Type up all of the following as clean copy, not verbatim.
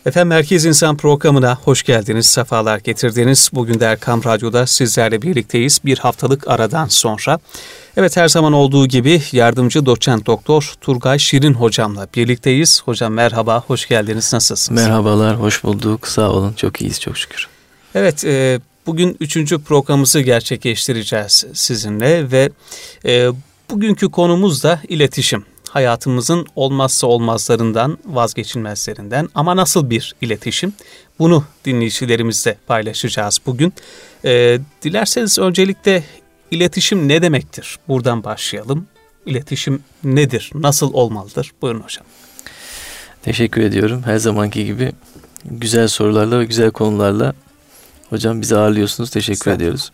Efendim Merkez İnsan programına hoş geldiniz, sefalar getirdiniz. Bugün de Erkam Radyo'da sizlerle birlikteyiz bir haftalık aradan sonra. Evet, her zaman olduğu gibi yardımcı doçent doktor Turgay Şirin hocamla birlikteyiz. Hocam merhaba, hoş geldiniz, nasılsınız? Merhabalar, hoş bulduk, sağ olun, çok iyiyiz çok şükür. Evet, bugün 3. programımızı gerçekleştireceğiz sizinle ve bugünkü konumuz da iletişim. Hayatımızın olmazsa olmazlarından, vazgeçilmezlerinden, ama nasıl bir iletişim? Bunu dinleyicilerimizle paylaşacağız bugün. Dilerseniz öncelikle iletişim ne demektir? Buradan başlayalım. İletişim nedir? Nasıl olmalıdır? Buyurun hocam. Teşekkür ediyorum. Her zamanki gibi güzel sorularla ve güzel konularla hocam bizi ağırlıyorsunuz. Teşekkür ediyoruz.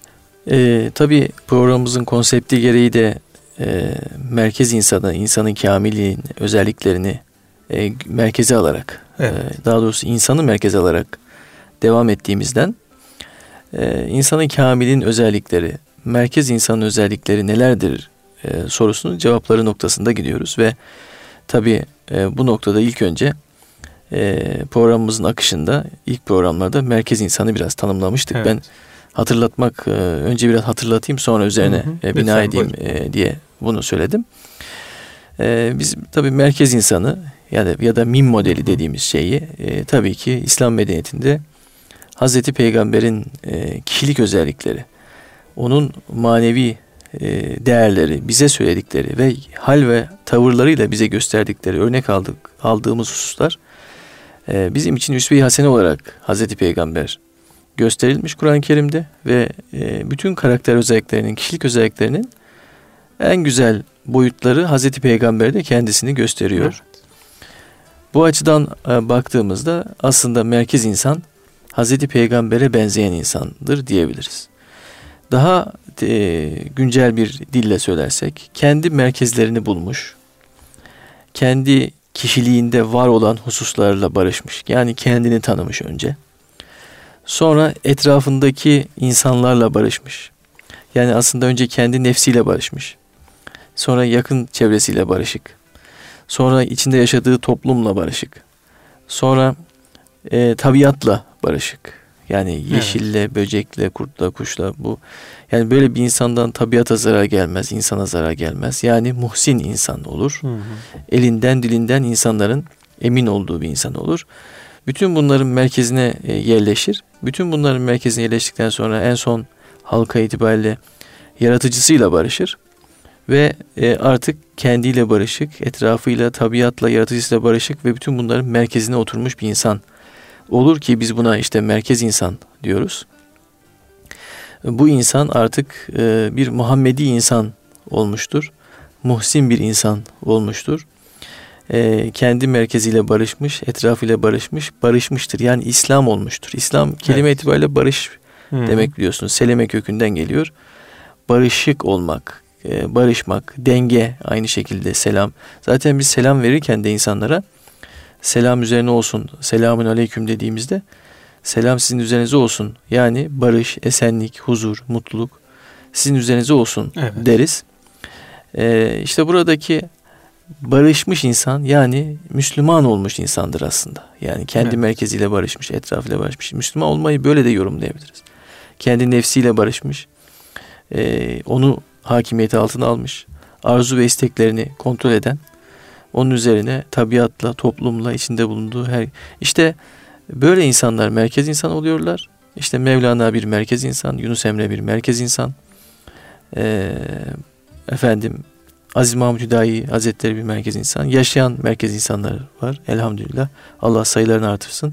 Tabii programımızın konsepti gereği de merkez insanın kamilliğin özelliklerini merkeze alarak, daha doğrusu insanı merkeze alarak devam ettiğimizden insanın kamilin özellikleri, merkez insanın özellikleri nelerdir sorusunun cevapları noktasında gidiyoruz ve tabii bu noktada ilk önce programımızın akışında ilk programlarda merkez insanı biraz tanımlamıştık. Evet. Ben önce biraz hatırlatayım, sonra üzerine bina edeyim diye bunu söyledim. Biz tabii merkez insanı ya da mim modeli dediğimiz şeyi tabii ki İslam medeniyetinde Hazreti Peygamber'in kişilik özellikleri, onun manevi değerleri, bize söyledikleri ve hal ve tavırlarıyla bize gösterdikleri, örnek aldığımız hususlar bizim için üsve-i hasene olarak Hazreti Peygamber gösterilmiş Kur'an-ı Kerim'de ve bütün karakter özelliklerinin, kişilik özelliklerinin en güzel boyutları Hazreti Peygamber'de kendisini gösteriyor. Evet. Bu açıdan baktığımızda aslında merkez insan Hazreti Peygamber'e benzeyen insandır diyebiliriz. Daha güncel bir dille söylersek, kendi merkezlerini bulmuş, kendi kişiliğinde var olan hususlarla barışmış. Yani kendini tanımış önce. Sonra etrafındaki insanlarla barışmış. Yani aslında önce kendi nefsiyle barışmış. Sonra yakın çevresiyle barışık. Sonra içinde yaşadığı toplumla barışık. Sonra tabiatla barışık. Yani yeşille, böcekle, kurtla, kuşla bu. Yani böyle bir insandan tabiata zarar gelmez, insana zarar gelmez. Yani muhsin insan olur. Hı hı. Elinden, dilinden insanların emin olduğu bir insan olur. Bütün bunların merkezine yerleşir. Bütün bunların merkezine yerleştikten sonra en son halka itibariyle yaratıcısıyla barışır. Ve artık kendiyle barışık, etrafıyla, tabiatla, yaratıcısıyla barışık ve bütün bunların merkezine oturmuş bir insan olur ki biz buna işte merkez insan diyoruz. Bu insan artık bir Muhammedi insan olmuştur. Muhsin bir insan olmuştur. Kendi merkeziyle barışmış, etrafıyla barışmıştır. Yani İslam olmuştur. İslam kelime itibariyle barış demek biliyorsunuz. Seleme kökünden geliyor. Barışık olmak, barışmak, denge, aynı şekilde selam. Zaten biz selam verirken de insanlara selam üzerine olsun, selamun aleyküm dediğimizde selam sizin üzerinize olsun. Yani barış, esenlik, huzur, mutluluk sizin üzerinize olsun deriz. İşte buradaki barışmış insan yani Müslüman olmuş insandır aslında. Yani kendi merkeziyle barışmış, etrafıyla barışmış. Müslüman olmayı böyle de yorumlayabiliriz. Kendi nefsiyle barışmış, onu hakimiyeti altına almış, arzu ve isteklerini kontrol eden, onun üzerine tabiatla, toplumla, içinde bulunduğu işte böyle insanlar merkez insan oluyorlar. İşte Mevlana bir merkez insan, Yunus Emre bir merkez insan, Aziz Mahmud Hüdayi Hazretleri bir merkez insan. Yaşayan merkez insanlar var elhamdülillah. Allah sayılarını artırsın.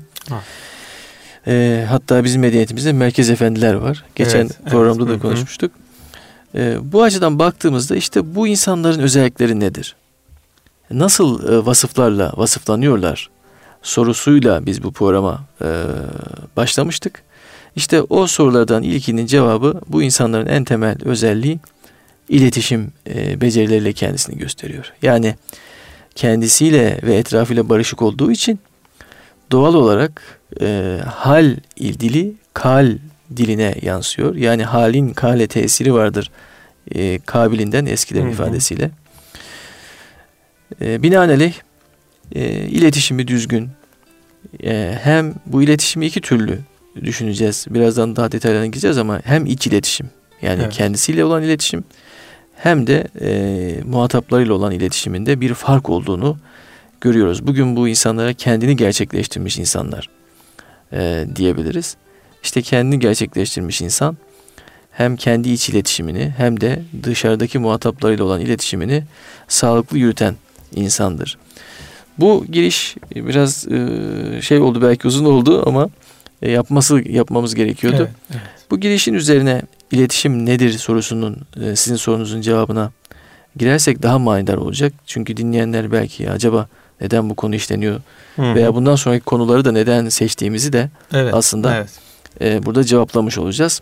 Hatta bizim medeniyetimizde merkez efendiler var. Geçen programda da konuşmuştuk. Bu açıdan baktığımızda işte bu insanların özellikleri nedir? Nasıl vasıflarla vasıflanıyorlar sorusuyla biz bu programa başlamıştık. İşte o sorulardan ilkinin cevabı bu insanların en temel özelliği iletişim becerileriyle kendisini gösteriyor. Yani kendisiyle ve etrafıyla barışık olduğu için doğal olarak hal dili kal diline yansıyor. Yani halin kale tesiri vardır kabilinden eskilerin ifadesiyle. Binaenaleyh iletişimi düzgün, hem bu iletişimi iki türlü düşüneceğiz. Birazdan daha detaylarına gireceğiz ama hem iç iletişim, yani evet, kendisiyle olan iletişim, hem de muhataplarıyla olan iletişiminde bir fark olduğunu görüyoruz. Bugün bu insanlara kendini gerçekleştirmiş insanlar diyebiliriz. İşte kendini gerçekleştirmiş insan hem kendi iç iletişimini hem de dışarıdaki muhataplarıyla olan iletişimini sağlıklı yürüten insandır. Bu giriş biraz oldu, belki uzun oldu ama yapmamız gerekiyordu. Evet, evet. Bu girişin üzerine iletişim nedir sorusunun, sizin sorunuzun cevabına girersek daha manidar olacak. Çünkü dinleyenler belki acaba neden bu konu işleniyor, hı-hı, veya bundan sonraki konuları da neden seçtiğimizi de aslında burada cevaplamış olacağız.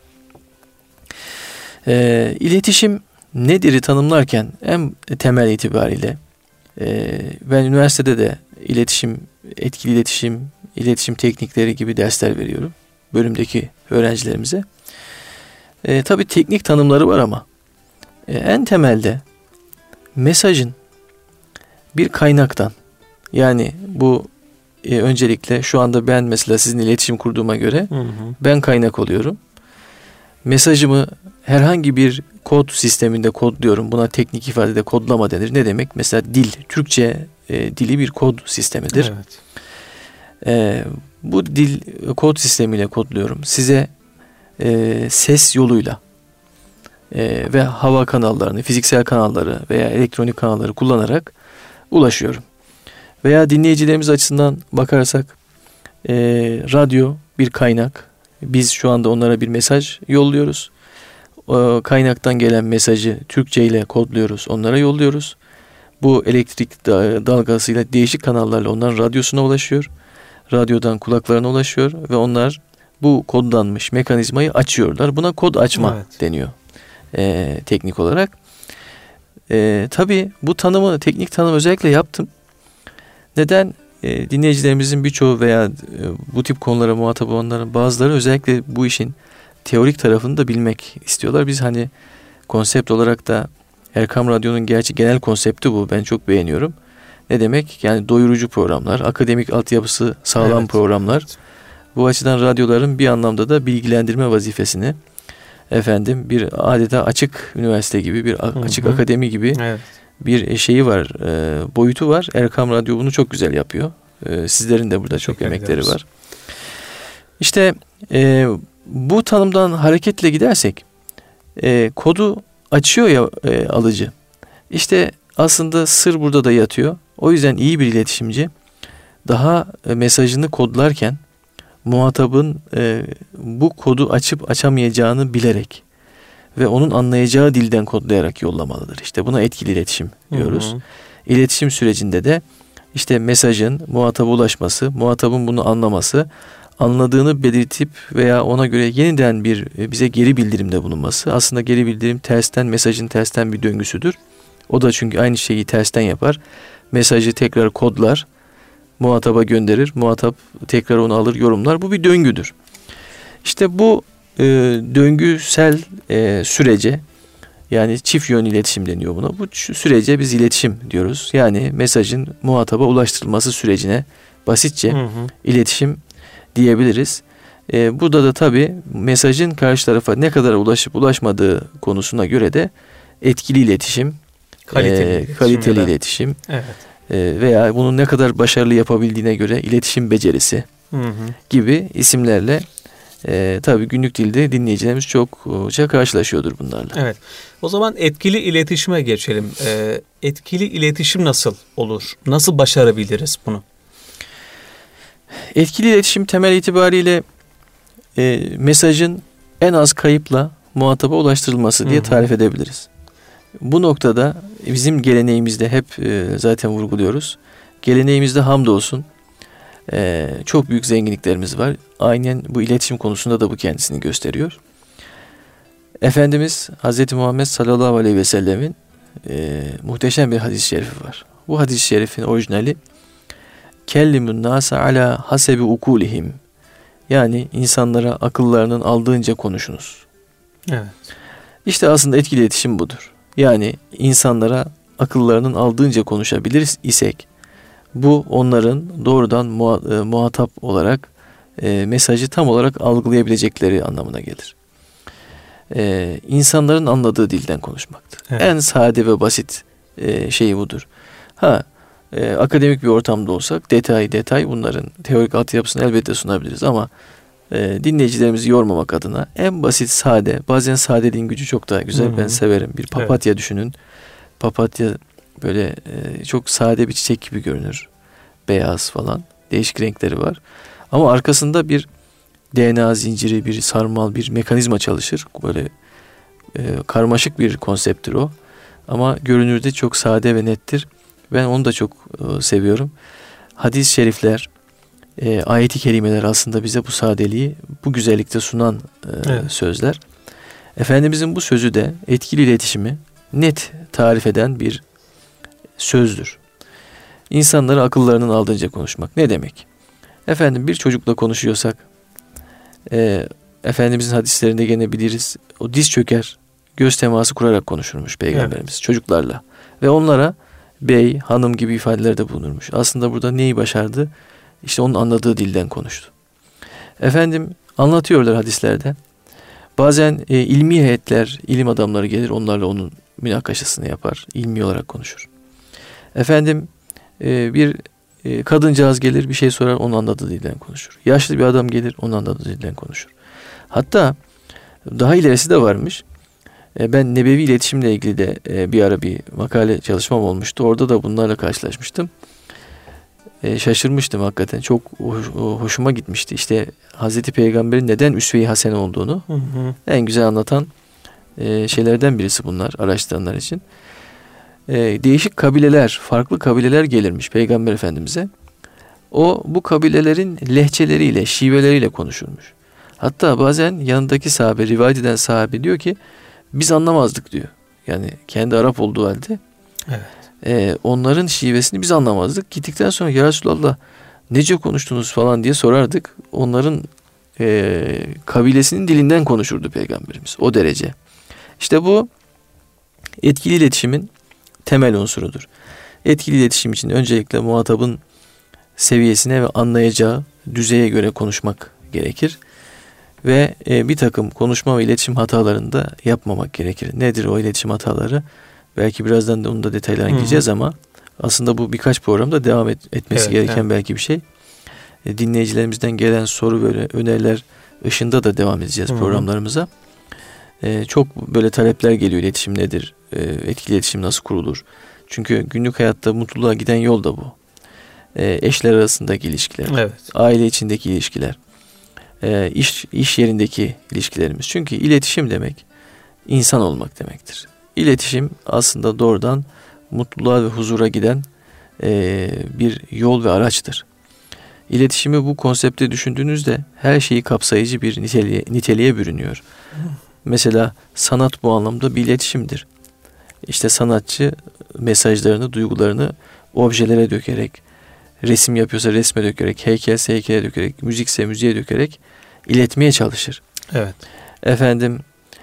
İletişim nedir'i tanımlarken en temel itibariyle ben üniversitede de iletişim, etkili iletişim, iletişim teknikleri gibi dersler veriyorum bölümdeki öğrencilerimize. Tabii teknik tanımları var ama en temelde mesajın bir kaynaktan, yani bu öncelikle şu anda ben mesela sizinle iletişim kurduğuma göre, hı hı, ben kaynak oluyorum. Mesajımı herhangi bir kod sisteminde kodluyorum. Buna teknik ifadede kodlama denir. Ne demek? Mesela dil, Türkçe dili bir kod sistemidir. Evet. Bu dil kod sistemiyle kodluyorum. Size ses yoluyla ve hava kanallarını, fiziksel kanalları veya elektronik kanalları kullanarak ulaşıyorum. Veya dinleyicilerimiz açısından bakarsak radyo bir kaynak. Biz şu anda onlara bir mesaj yolluyoruz. O kaynaktan gelen mesajı Türkçe ile kodluyoruz, onlara yolluyoruz. Bu elektrik dalgasıyla değişik kanallarla onların radyosuna ulaşıyor. Radyodan kulaklarına ulaşıyor ve onlar bu kodlanmış mekanizmayı açıyorlar. Buna kod açma deniyor teknik olarak. Tabii bu tanımı, teknik tanım özellikle yaptım. Neden? Dinleyicilerimizin birçoğu veya bu tip konulara muhatap olanların bazıları özellikle bu işin teorik tarafını da bilmek istiyorlar. Biz hani konsept olarak da Erkam Radyo'nun gerçi genel konsepti bu. Ben çok beğeniyorum. Ne demek? Yani doyurucu programlar, akademik altyapısı sağlam programlar. Bu açıdan radyoların bir anlamda da bilgilendirme vazifesini, bir adeta açık üniversite gibi, bir açık akademi gibi bir şeyi var, boyutu var. Erkam Radyo bunu çok güzel yapıyor. Sizlerin de burada çok emekleri var. İşte bu tanımdan hareketle gidersek kodu açıyor ya alıcı. İşte aslında sır burada da yatıyor. O yüzden iyi bir iletişimci daha mesajını kodlarken muhatabın bu kodu açıp açamayacağını bilerek ve onun anlayacağı dilden kodlayarak yollamalıdır. İşte buna etkili iletişim diyoruz. Hı hı. İletişim sürecinde de işte mesajın muhataba ulaşması, muhatabın bunu anlaması, anladığını belirtip veya ona göre yeniden bize geri bildirimde bulunması. Aslında geri bildirim mesajın tersten bir döngüsüdür. O da çünkü aynı şeyi tersten yapar. Mesajı tekrar kodlar, muhataba gönderir, muhatap tekrar onu alır, yorumlar. Bu bir döngüdür. İşte bu döngüsel sürece, yani çift yönlü iletişim deniyor buna. Bu sürece biz iletişim diyoruz. Yani mesajın muhataba ulaştırılması sürecine basitçe iletişim diyebiliriz. Burada da tabii mesajın karşı tarafa ne kadar ulaşıp ulaşmadığı konusuna göre de etkili iletişim, kaliteli iletişim veya bunu ne kadar başarılı yapabildiğine göre iletişim becerisi gibi isimlerle tabii günlük dilde dinleyicilerimiz çokça karşılaşıyordur bunlarla. Evet. O zaman etkili iletişime geçelim. Etkili iletişim nasıl olur? Nasıl başarabiliriz bunu? Etkili iletişim temel itibariyle mesajın en az kayıpla muhataba ulaştırılması diye tarif edebiliriz. Bu noktada bizim geleneğimizde hep zaten vurguluyoruz. Geleneğimizde hamdolsun çok büyük zenginliklerimiz var. Aynen bu iletişim konusunda da bu kendisini gösteriyor. Efendimiz Hazreti Muhammed sallallahu aleyhi ve sellemin muhteşem bir hadis-i şerifi var. Bu hadis-i şerifin orijinali kellimun nasa ala hasebi ukulihim, yani insanlara akıllarının aldığınca konuşunuz. Evet. İşte aslında etkili iletişim budur. Yani insanlara akıllarının aldığınca konuşabilir isek Bu onların doğrudan muhatap olarak mesajı tam olarak algılayabilecekleri anlamına gelir. İnsanların anladığı dilden konuşmaktır. Evet. En sade ve basit şeyi budur. Akademik bir ortamda olsak detay bunların teorik altyapısını elbette sunabiliriz ama dinleyicilerimizi yormamak adına en basit, sade, bazen sadeliğin gücü çok daha güzel. Hı-hı. Ben severim. Bir papatya düşünün. Papatya böyle çok sade bir çiçek gibi görünür. Beyaz falan. Değişik renkleri var. Ama arkasında bir DNA zinciri, bir sarmal, bir mekanizma çalışır. Böyle karmaşık bir konsepttir o. Ama görünürde çok sade ve nettir. Ben onu da çok seviyorum. Hadis-i şerifler, ayet-i kerimeler aslında bize bu sadeliği, bu güzellikte sunan sözler. Efendimizin bu sözü de etkili iletişimi net tarif eden bir sözdür. İnsanları akıllarının aldığınca konuşmak ne demek? Efendim bir çocukla konuşuyorsak, Efendimizin hadislerinde gene biliriz. O diz çöker, göz teması kurarak konuşurmuş Peygamberimiz çocuklarla. Ve onlara bey, hanım gibi ifadelerde bulunurmuş. Aslında burada neyi başardı? İşte onun anladığı dilden konuştu. Efendim anlatıyorlar hadislerde. Bazen ilmi heyetler, ilim adamları gelir, onlarla onun münakaşasını yapar. İlmi olarak konuşur. Efendim bir kadıncağız gelir, bir şey sorar, onun anladığı dilden konuşur. Yaşlı bir adam gelir, onun anladığı dilden konuşur. Hatta daha ilerisi de varmış. Ben nebevi iletişimle ilgili de bir ara bir makale çalışmam olmuştu. Orada da bunlarla karşılaşmıştım. Şaşırmıştım hakikaten. Çok hoşuma gitmişti. İşte Hazreti Peygamber'in neden üsve-i hasene olduğunu en güzel anlatan şeylerden birisi bunlar araştıranlar için. Değişik kabileler, farklı kabileler gelirmiş Peygamber Efendimiz'e. O bu kabilelerin lehçeleriyle, şiveleriyle konuşurmuş. Hatta bazen yanındaki sahabe, rivayet eden sahabe diyor ki biz anlamazdık diyor. Yani kendi Arap olduğu halde. Onların şivesini biz anlamazdık. Gittikten sonra ya Resulallah nece konuştunuz falan diye sorardık. Onların kabilesinin dilinden konuşurdu Peygamberimiz. O derece. İşte bu etkili iletişimin temel unsurudur. Etkili iletişim için öncelikle muhatabın seviyesine ve anlayacağı düzeye göre konuşmak gerekir. Ve bir takım konuşma ve iletişim hatalarını da yapmamak gerekir. Nedir o iletişim hataları? Belki birazdan da onun da detaylarına gireceğiz ama aslında bu birkaç programda devam etmesi gereken belki bir şey. Dinleyicilerimizden gelen soru böyle öneriler ışığında da devam edeceğiz programlarımıza. Çok böyle talepler geliyor, iletişim nedir? Etkili iletişim nasıl kurulur? Çünkü günlük hayatta mutluluğa giden yol da bu. Eşler arasındaki ilişkiler, aile içindeki ilişkiler, iş yerindeki ilişkilerimiz. Çünkü iletişim demek insan olmak demektir. İletişim aslında doğrudan mutluluğa ve huzura giden bir yol ve araçtır. İletişimi bu konsepte düşündüğünüzde her şeyi kapsayıcı bir niteliğe bürünüyor. Mesela sanat bu anlamda bir iletişimdir. İşte sanatçı mesajlarını, duygularını objelere dökerek, resim yapıyorsa resme dökerek, heykelse heykele dökerek, müzikse müziğe dökerek iletmeye çalışır. Efendim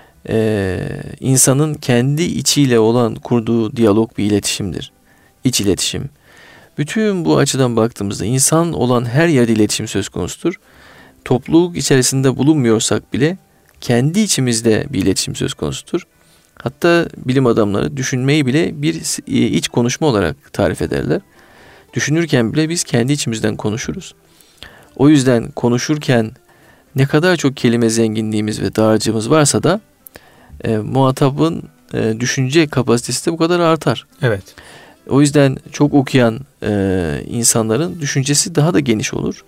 insanın kendi içiyle olan kurduğu diyalog bir iletişimdir. İç iletişim. Bütün bu açıdan baktığımızda insan olan her yerde iletişim söz konusudur. Topluluk içerisinde bulunmuyorsak bile kendi içimizde bir iletişim söz konusudur. Hatta bilim adamları düşünmeyi bile bir iç konuşma olarak tarif ederler. Düşünürken bile biz kendi içimizden konuşuruz. O yüzden konuşurken ne kadar çok kelime zenginliğimiz ve dağarcığımız varsa da muhatabın düşünce kapasitesi de bu kadar artar. O yüzden çok okuyan insanların düşüncesi daha da geniş olur.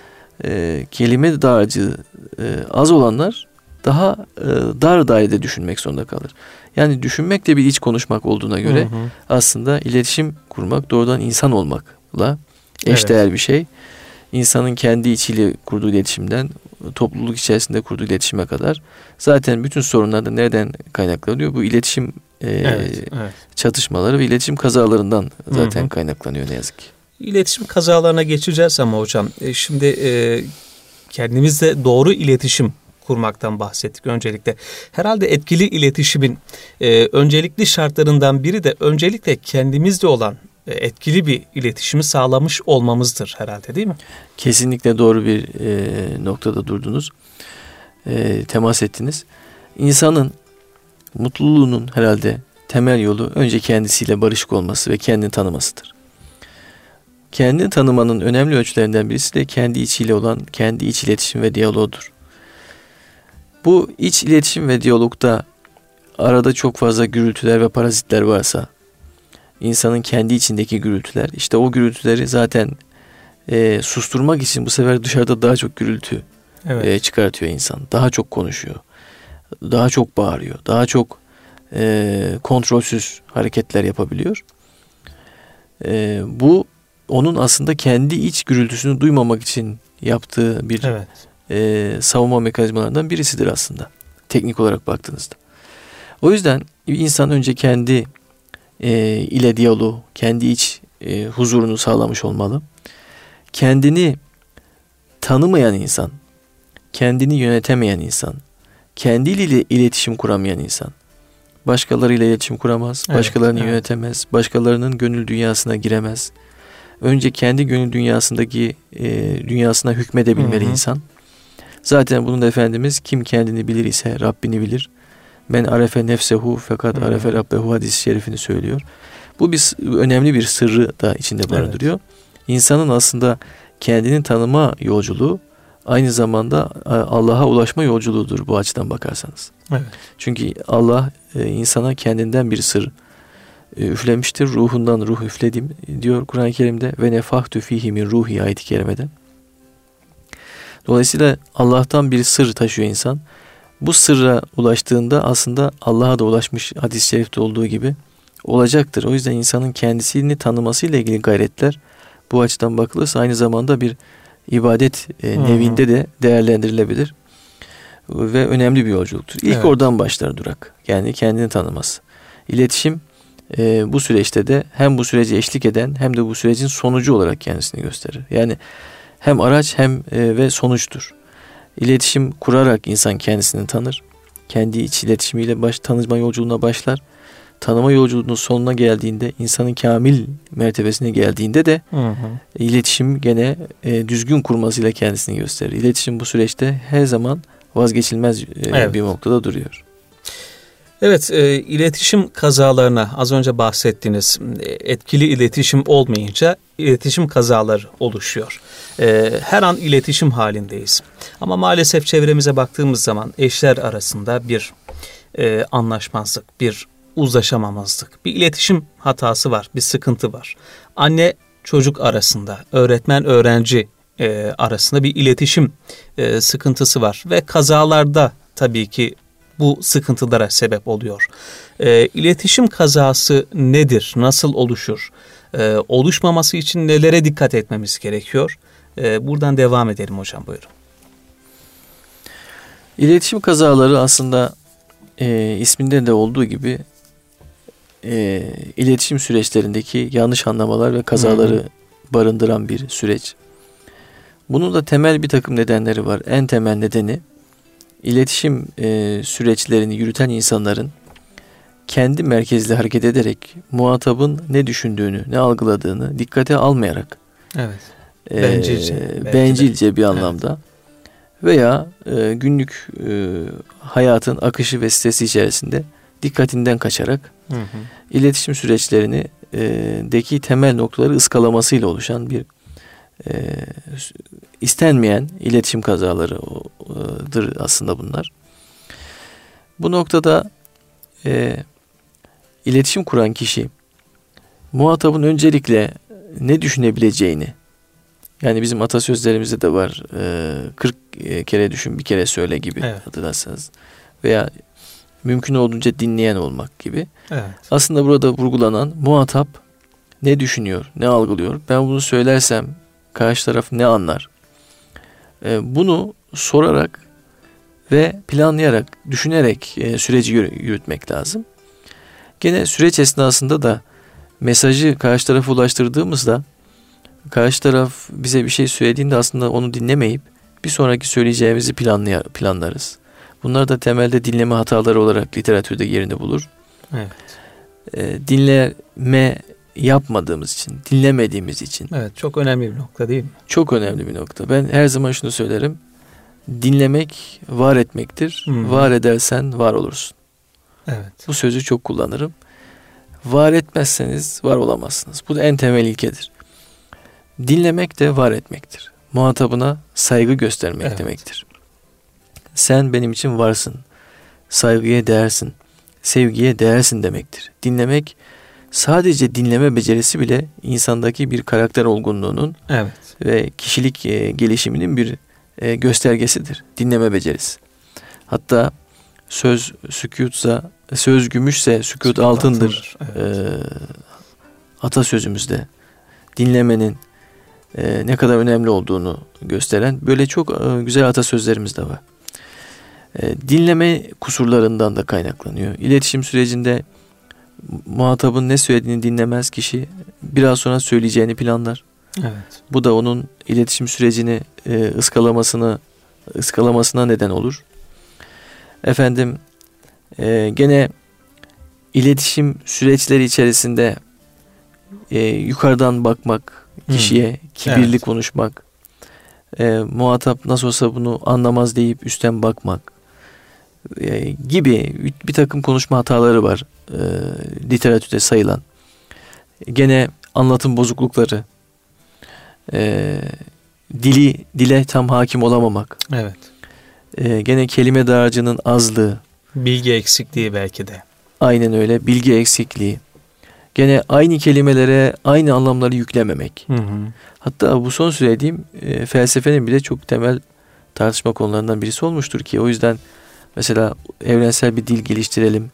Kelime dağarcığı az olanlar daha dar dairede düşünmek zorunda kalır. Yani düşünmek de bir iç konuşmak olduğuna göre aslında iletişim kurmak doğrudan insan olmakla eşdeğer bir şey. İnsanın kendi içiyle kurduğu iletişimden topluluk içerisinde kurduğu iletişime kadar zaten bütün sorunlar da nereden kaynaklanıyor? Bu iletişim çatışmaları ve iletişim kazalarından zaten kaynaklanıyor ne yazık ki. İletişim kazalarına geçeceğiz ama hocam şimdi kendimizde doğru iletişim kurmaktan bahsettik öncelikle. Herhalde etkili iletişimin öncelikli şartlarından biri de öncelikle kendimizde olan etkili bir iletişimi sağlamış olmamızdır herhalde, değil mi? Kesinlikle doğru bir noktada durdunuz. Temas ettiniz. İnsanın mutluluğunun herhalde temel yolu önce kendisiyle barışık olması ve kendini tanımasıdır. Kendini tanımanın önemli ölçülerinden birisi de kendi içiyle olan kendi iç iletişim ve diyaloğudur. Bu iç iletişim ve diyalogda arada çok fazla gürültüler ve parazitler varsa, insanın kendi içindeki gürültüler, işte o gürültüleri zaten susturmak için bu sefer dışarıda daha çok gürültü çıkartıyor insan. Daha çok konuşuyor, daha çok bağırıyor, daha çok kontrolsüz hareketler yapabiliyor. Bu onun aslında kendi iç gürültüsünü duymamak için yaptığı bir savunma mekanizmalarından birisidir aslında. Teknik olarak baktığınızda. O yüzden insan önce kendi ile diyaloğu, kendi iç huzurunu sağlamış olmalı. Kendini tanımayan insan, kendini yönetemeyen insan, kendiyle iletişim kuramayan insan, başkalarıyla iletişim kuramaz, başkalarını yönetemez, başkalarının gönül dünyasına giremez. Önce kendi gönül dünyasındaki dünyasına hükmedebilmeli insan. Zaten bunun da Efendimiz kim kendini bilir ise Rabbini bilir. Men arefe nefsehu fakat arefe rabbehu hadis-i şerifini söylüyor. Bu önemli bir sırrı da içinde barındırıyor. İnsanın aslında kendini tanıma yolculuğu aynı zamanda Allah'a ulaşma yolculuğudur bu açıdan bakarsanız. Evet. Çünkü Allah insana kendinden bir sır üflemiştir. Ruhundan ruh üfledim diyor Kur'an-ı Kerim'de ve nefahtü fihi min ruhi ayet-i kerimede. Dolayısıyla Allah'tan bir sır taşıyor insan. Bu sırra ulaştığında aslında Allah'a da ulaşmış hadis-i şerifte olduğu gibi olacaktır. O yüzden insanın kendisini tanımasıyla ilgili gayretler bu açıdan bakılırsa aynı zamanda bir ibadet nevinde de değerlendirilebilir. Ve önemli bir yolculuktur. İlk oradan başlar durak. Yani kendini tanıması. İletişim bu süreçte de hem bu süreci eşlik eden hem de bu sürecin sonucu olarak kendisini gösterir. Yani hem araç hem ve sonuçtur. İletişim kurarak insan kendisini tanır. Kendi iç iletişimiyle tanıma yolculuğuna başlar. Tanıma yolculuğunun sonuna geldiğinde, insanın kamil mertebesine geldiğinde de iletişim gene düzgün kurmasıyla kendisini gösterir. İletişim bu süreçte her zaman vazgeçilmez bir noktada duruyor. Evet, iletişim kazalarına az önce bahsettiniz. Etkili iletişim olmayınca iletişim kazaları oluşuyor. Her an iletişim halindeyiz. Ama maalesef çevremize baktığımız zaman eşler arasında bir anlaşmazlık, bir uzlaşamamazlık, bir iletişim hatası var, bir sıkıntı var. Anne çocuk arasında, öğretmen öğrenci arasında bir iletişim sıkıntısı var ve kazalarda tabii ki bu sıkıntılara sebep oluyor. İletişim kazası nedir? Nasıl oluşur? Oluşmaması için nelere dikkat etmemiz gerekiyor? Buradan devam edelim hocam, buyurun. İletişim kazaları aslında isminde de olduğu gibi iletişim süreçlerindeki yanlış anlamalar ve kazaları barındıran bir süreç. Bunun da temel bir takım nedenleri var. En temel nedeni İletişim süreçlerini yürüten insanların kendi merkezli hareket ederek muhatabın ne düşündüğünü, ne algıladığını dikkate almayarak bencilce bir anlamda veya günlük hayatın akışı ve stresi içerisinde dikkatinden kaçarak iletişim süreçlerini deki temel noktaları ıskalamasıyla oluşan bir istenmeyen iletişim kazalarıdır aslında bunlar. Bu noktada iletişim kuran kişi muhatabın öncelikle ne düşünebileceğini, yani bizim atasözlerimizde de var 40 kere düşün bir kere söyle gibi, hatırlarsanız, veya mümkün olduğunca dinleyen olmak gibi. Aslında burada vurgulanan muhatap ne düşünüyor, ne algılıyor, ben bunu söylersem karşı taraf ne anlar? Bunu sorarak ve planlayarak, düşünerek süreci yürütmek lazım. Gene süreç esnasında da mesajı karşı tarafa ulaştırdığımızda karşı taraf bize bir şey söylediğinde aslında onu dinlemeyip bir sonraki söyleyeceğimizi planlarız. Bunlar da temelde dinleme hataları olarak literatürde yerini bulur. Dinleme yapmadığımız için, dinlemediğimiz için. Evet, çok önemli bir nokta değil mi? Çok önemli bir nokta. Ben her zaman şunu söylerim. Dinlemek var etmektir. Var edersen var olursun. Evet. Bu sözü çok kullanırım. Var etmezseniz var olamazsınız. Bu da en temel ilkedir. Dinlemek de var etmektir. Muhatabına saygı göstermek demektir. Sen benim için varsın. Saygıya değersin. Sevgiye değersin demektir. Dinlemek, sadece dinleme becerisi bile insandaki bir karakter olgunluğunun ve kişilik gelişiminin bir göstergesidir. Dinleme becerisi. Hatta söz sükûtsa, söz gümüşse sükût altındır. Atasözümüzde dinlemenin ne kadar önemli olduğunu gösteren böyle çok güzel atasözlerimiz de var. Dinleme kusurlarından da kaynaklanıyor. İletişim sürecinde muhatabın ne söylediğini dinlemez kişi, biraz sonra söyleyeceğini planlar. Evet. Bu da onun iletişim sürecini ıskalamasına neden olur. Efendim, gene iletişim süreçleri içerisinde yukarıdan bakmak, kişiye kibirli konuşmak, muhatap nasıl olsa bunu anlamaz deyip üstten bakmak gibi bir takım konuşma hataları var literatürde sayılan. Gene anlatım bozuklukları, dile tam hakim olamamak. Evet. Gene kelime dağarcığının azlığı. Bilgi eksikliği belki de. Aynen öyle. Bilgi eksikliği. Gene aynı kelimelere aynı anlamları yüklememek. Hatta bu son söylediğim felsefenin bile çok temel tartışma konularından birisi olmuştur ki o yüzden mesela evrensel bir dil geliştirelim,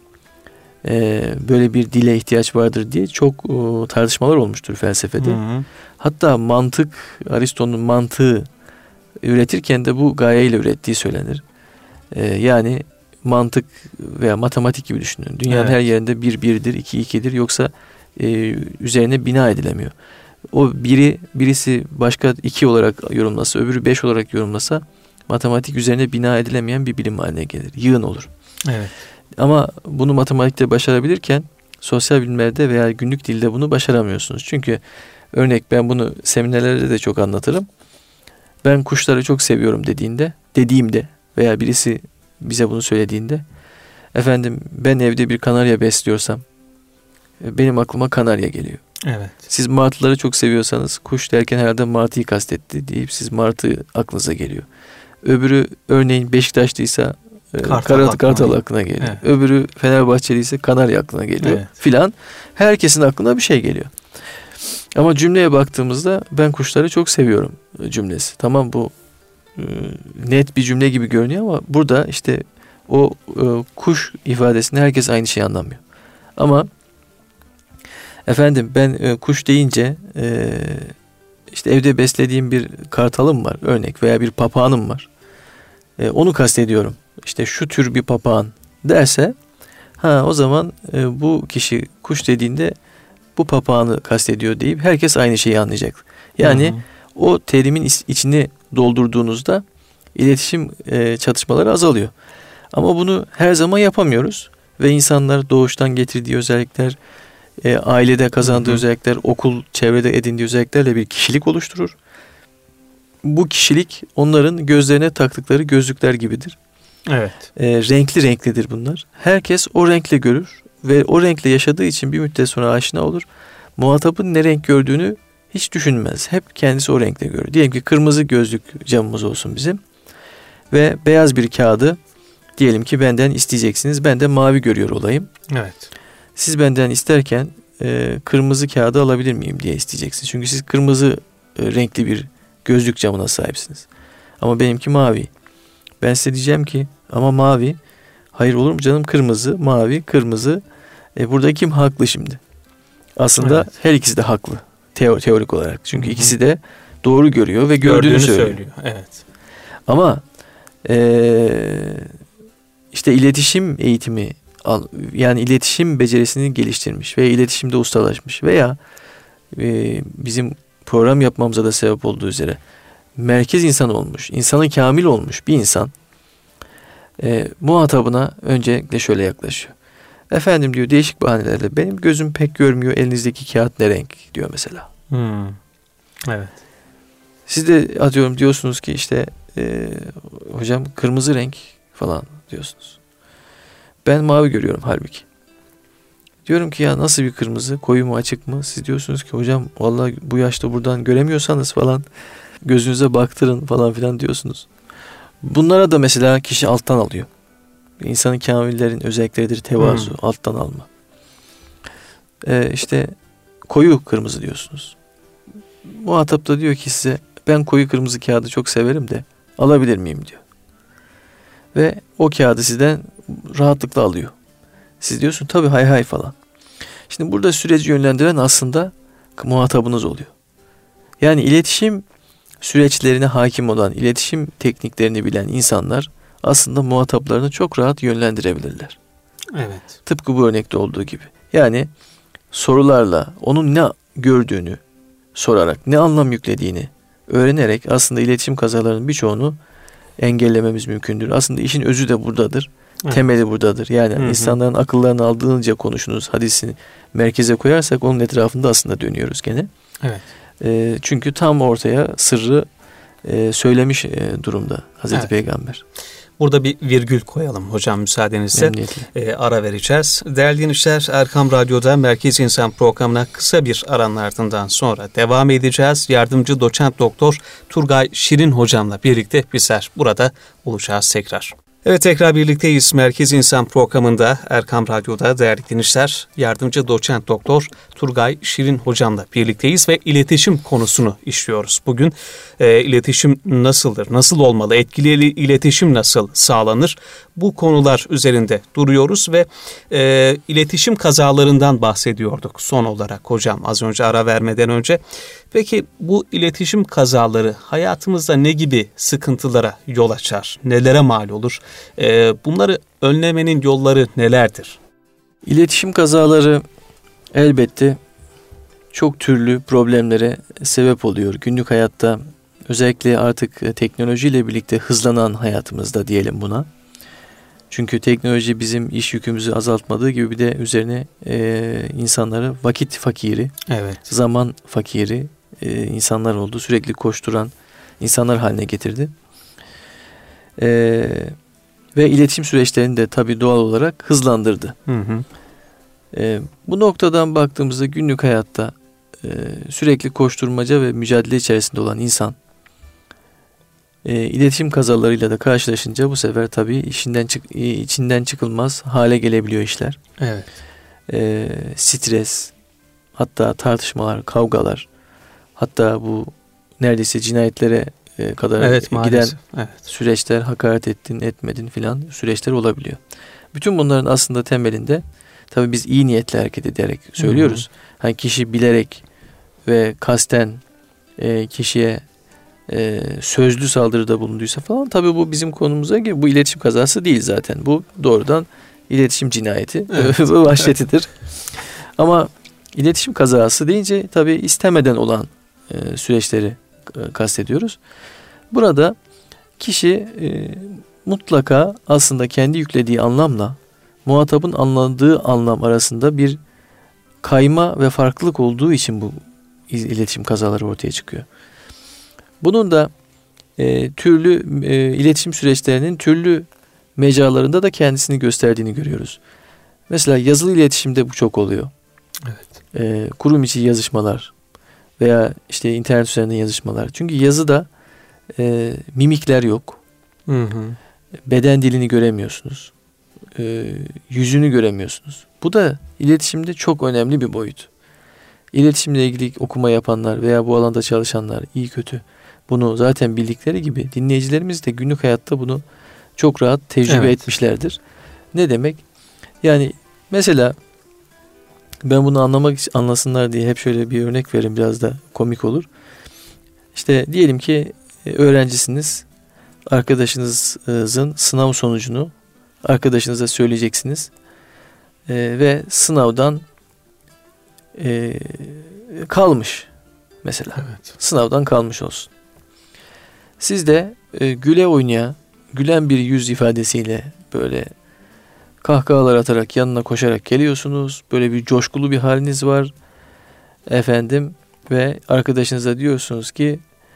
böyle bir dile ihtiyaç vardır diye çok tartışmalar olmuştur felsefede. Hatta Aristo'nun mantığı üretirken de bu gayeyle ürettiği söylenir. Yani mantık veya matematik gibi düşünün. Dünyanın her yerinde 1 1'dir, 2 2'dir, yoksa üzerine bina edilemiyor. O birisi başka 2 olarak yorumlasa, öbürü 5 olarak yorumlasa matematik üzerine bina edilemeyen bir bilim haline gelir. Yığın olur. Evet. Ama bunu matematikte başarabilirken sosyal bilimlerde veya günlük dilde bunu başaramıyorsunuz. Çünkü örnek, ben bunu seminerlerde de çok anlatırım. Ben kuşları çok seviyorum dediğimde veya birisi bize bunu söylediğinde, efendim ben evde bir kanarya besliyorsam benim aklıma kanarya geliyor. Evet. Siz martıları çok seviyorsanız kuş derken herhalde martıyı kastetti deyip siz martı aklınıza geliyor. Öbürü örneğin Beşiktaşlıysa Kartal aklına geliyor. Evet. Öbürü Fenerbahçeliyse Kanarya aklına geliyor filan. Herkesin aklına bir şey geliyor. Ama cümleye baktığımızda ben kuşları çok seviyorum cümlesi. Tamam, bu net bir cümle gibi görünüyor ama burada işte o kuş ifadesinde herkes aynı şeyi anlamıyor. Ama efendim ben kuş deyince işte evde beslediğim bir kartalım var örnek veya bir papağanım var. Onu kastediyorum. İşte şu tür bir papağan derse, o zaman bu kişi kuş dediğinde bu papağanı kastediyor deyip herkes aynı şeyi anlayacak. Yani o terimin içini doldurduğunuzda iletişim çatışmaları azalıyor. Ama bunu her zaman yapamıyoruz ve insanlar doğuştan getirdiği özellikler, ailede kazandığı özellikler, okul, çevrede edindiği özelliklerle bir kişilik oluşturur. Bu kişilik onların gözlerine taktıkları gözlükler gibidir. Evet. Renklidir bunlar. Herkes o renkle görür ve o renkle yaşadığı için bir müddet sonra aşina olur. Muhatabın ne renk gördüğünü hiç düşünmez. Hep kendisi o renkle görür. Diyelim ki kırmızı gözlük camımız olsun bizim ve beyaz bir kağıdı diyelim ki benden isteyeceksiniz. Ben de mavi görüyor olayım. Evet. Siz benden isterken kırmızı kağıdı alabilir miyim diye isteyeceksiniz. Çünkü siz kırmızı renkli bir gözlük camına sahipsiniz. Ama benimki mavi. Ben size diyeceğim ki ama mavi. Hayır, olur mu canım, kırmızı, mavi, kırmızı. Burada kim haklı şimdi? Aslında her ikisi de haklı. Teorik olarak. Çünkü ikisi de doğru görüyor ve gördüğünü söylüyor. Evet. Ama işte iletişim eğitimi, yani iletişim becerisini geliştirmiş ve iletişimde ustalaşmış veya bizim program yapmamıza da sebep olduğu üzere merkez insan olmuş, insanı kamil olmuş bir insan muhatabına öncelikle şöyle yaklaşıyor. Efendim diyor, değişik bahanelerle benim gözüm pek görmüyor, elinizdeki kağıt ne renk diyor mesela. Evet. Siz de atıyorum diyorsunuz ki işte hocam kırmızı renk falan diyorsunuz. Ben mavi görüyorum halbuki. Diyorum ki ya nasıl bir kırmızı, koyu mu açık mı? Siz diyorsunuz ki hocam vallahi bu yaşta buradan göremiyorsanız falan gözünüze baktırın falan filan diyorsunuz. Bunlara da mesela kişi alttan alıyor. İnsanın kamillerin özellikleridir tevazu, alttan alma. İşte koyu kırmızı diyorsunuz. Muhatap da diyor ki size ben koyu kırmızı kağıdı çok severim de alabilir miyim diyor. Ve o kağıdı sizden rahatlıkla alıyor. Siz diyorsun tabii hay hay falan. Şimdi burada süreci yönlendiren aslında muhatabınız oluyor. Yani iletişim süreçlerine hakim olan, iletişim tekniklerini bilen insanlar aslında muhataplarını çok rahat yönlendirebilirler. Evet. Tıpkı bu örnekte olduğu gibi. Yani sorularla onun ne gördüğünü sorarak, ne anlam yüklediğini öğrenerek aslında iletişim kazalarının birçoğunu engellememiz mümkündür. Aslında işin özü de buradadır. Evet. Temeli buradadır. Yani insanların akıllarını aldığınca konuşunuz hadisini merkeze koyarsak onun etrafında aslında dönüyoruz gene. Evet. Çünkü tam ortaya sırrı söylemiş durumda Hazreti Peygamber. Burada bir virgül koyalım hocam müsaadenizle. Ara vereceğiz. Değerli dinleyiciler, Erkam Radyo'da Merkez İnsan programına kısa bir aranın ardından sonra devam edeceğiz. Yardımcı doçent doktor Turgay Şirin hocamla birlikte bizler burada olacağız tekrar. Evet, tekrar birlikteyiz. Merkez İnsan programında Erkam Radyo'da değerli dinleyiciler, yardımcı doçent doktor Turgay Şirin hocamla birlikteyiz ve iletişim konusunu işliyoruz. Bugün iletişim nasıldır, nasıl olmalı, etkili iletişim nasıl sağlanır? Bu konular üzerinde duruyoruz ve iletişim kazalarından bahsediyorduk son olarak hocam az önce ara vermeden önce. Peki bu iletişim kazaları hayatımızda ne gibi sıkıntılara yol açar? Nelere mal olur? Bunları önlemenin yolları nelerdir? İletişim kazaları elbette çok türlü problemlere sebep oluyor. Günlük hayatta özellikle artık teknolojiyle birlikte hızlanan hayatımızda diyelim buna. Çünkü teknoloji bizim iş yükümüzü azaltmadığı gibi bir de üzerine insanları vakit fakiri, zaman fakiri insanlar oldu. Sürekli koşturan insanlar haline getirdi. Ve iletişim süreçlerini de tabii doğal olarak hızlandırdı. Bu noktadan baktığımızda günlük hayatta sürekli koşturmaca ve mücadele içerisinde olan insan iletişim kazalarıyla da karşılaşınca bu sefer tabii içinden çıkılmaz hale gelebiliyor işler. Evet. Stres, hatta tartışmalar, kavgalar, hatta bu neredeyse cinayetlere kadar giden süreçler, hakaret ettin, etmedin filan süreçler olabiliyor. Bütün bunların aslında temelinde tabii biz iyi niyetle hareket ederek söylüyoruz. Hani kişi bilerek ve kasten kişiye sözlü saldırıda bulunduysa falan tabii bu bizim konumuza gibi bu iletişim kazası değil zaten. Bu doğrudan iletişim cinayeti, vahşetidir. Ama iletişim kazası deyince tabii istemeden olan süreçleri kastediyoruz. Burada kişi mutlaka aslında kendi yüklediği anlamla muhatabın anladığı anlam arasında bir kayma ve farklılık olduğu için bu iletişim kazaları ortaya çıkıyor. Bunun da türlü iletişim süreçlerinin türlü mecralarında da kendisini gösterdiğini görüyoruz. Mesela yazılı iletişimde bu çok oluyor. Evet. Kurum içi yazışmalar veya işte internet üzerinden yazışmalar. Çünkü yazıda mimikler yok. Beden dilini göremiyorsunuz. Yüzünü göremiyorsunuz. Bu da iletişimde çok önemli bir boyut. İletişimle ilgili okuma yapanlar veya bu alanda çalışanlar iyi kötü bunu zaten bildikleri gibi dinleyicilerimiz de günlük hayatta bunu çok rahat tecrübe etmişlerdir. Ne demek? Yani mesela ben bunu anlasınlar diye hep şöyle bir örnek vereyim, biraz da komik olur. İşte diyelim ki öğrencisiniz, arkadaşınızın sınav sonucunu arkadaşınıza söyleyeceksiniz ve sınavdan kalmış mesela. Evet. Sınavdan kalmış olsun. Siz de güle oynaya, gülen bir yüz ifadesiyle böyle kahkahalar atarak yanına koşarak geliyorsunuz. Böyle bir coşkulu bir haliniz var. Efendim ve arkadaşınıza diyorsunuz ki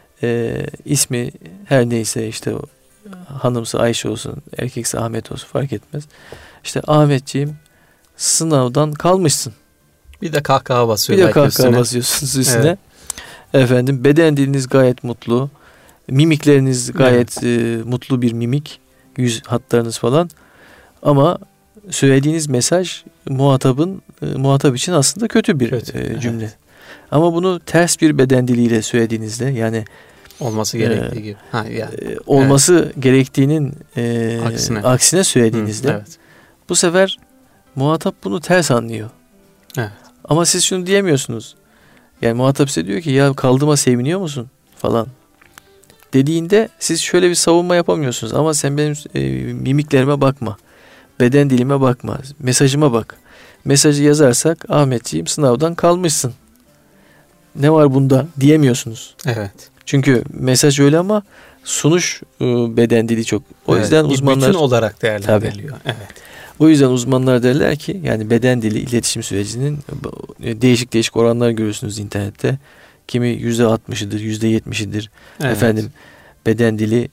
ismi her neyse işte hanımsa Ayşe olsun, erkekse Ahmet olsun fark etmez. İşte Ahmetciğim sınavdan kalmışsın. Bir de kahkaha basıyor. Bir de kahkaha basıyorsunuz üstüne. Evet. Efendim beden diliniz gayet mutlu. Mimikleriniz gayet mutlu bir mimik. Yüz hatlarınız falan. Ama söylediğiniz mesaj muhatap için aslında kötü bir cümle. Evet. Ama bunu ters bir beden diliyle söylediğinizde yani olması gerektiği gibi. Olması gerektiğinin aksine söylediğinizde evet. Bu sefer muhatap bunu ters anlıyor. Evet. Ama siz şunu diyemiyorsunuz. Yani muhatap size diyor ki ya kaldığıma seviniyor musun falan dediğinde siz şöyle bir savunma yapamıyorsunuz. Ama sen benim mimiklerime bakma. Beden dilime bakma. Mesajıma bak. Mesajı yazarsak Ahmetciğim sınavdan kalmışsın. Ne var bunda diyemiyorsunuz. Evet. Çünkü mesaj öyle ama sunuş beden dili çok. O yüzden uzmanlar bütün olarak değerlendiriliyor. Evet. O yüzden uzmanlar derler ki yani beden dili iletişim sürecinin değişik oranlar görüyorsunuz internette. Kimi %60'ıdır, %70'idir. Evet. Efendim beden dili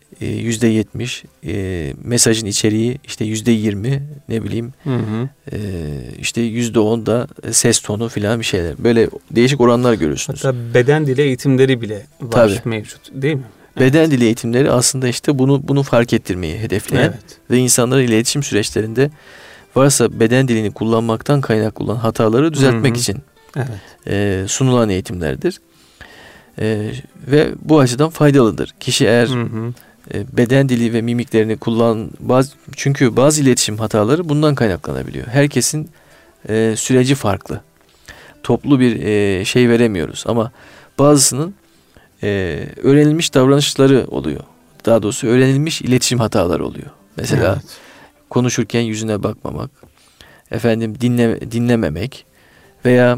%70, mesajın içeriği işte %20, ne bileyim işte %10 da ses tonu filan bir şeyler. Böyle değişik oranlar görüyorsunuz. Hatta beden dili eğitimleri bile var mevcut değil mi? Beden dili eğitimleri aslında işte bunu fark ettirmeyi hedefleyen ve insanları iletişim süreçlerinde varsa beden dilini kullanmaktan kaynaklı olan hataları düzeltmek için sunulan eğitimlerdir. Ve bu açıdan faydalıdır. Kişi eğer beden dili ve mimiklerini çünkü bazı iletişim hataları bundan kaynaklanabiliyor. Herkesin süreci farklı. Toplu bir şey veremiyoruz ama bazısının öğrenilmiş davranışları oluyor. Daha doğrusu öğrenilmiş iletişim hataları oluyor. Mesela konuşurken yüzüne bakmamak, efendim dinlememek veya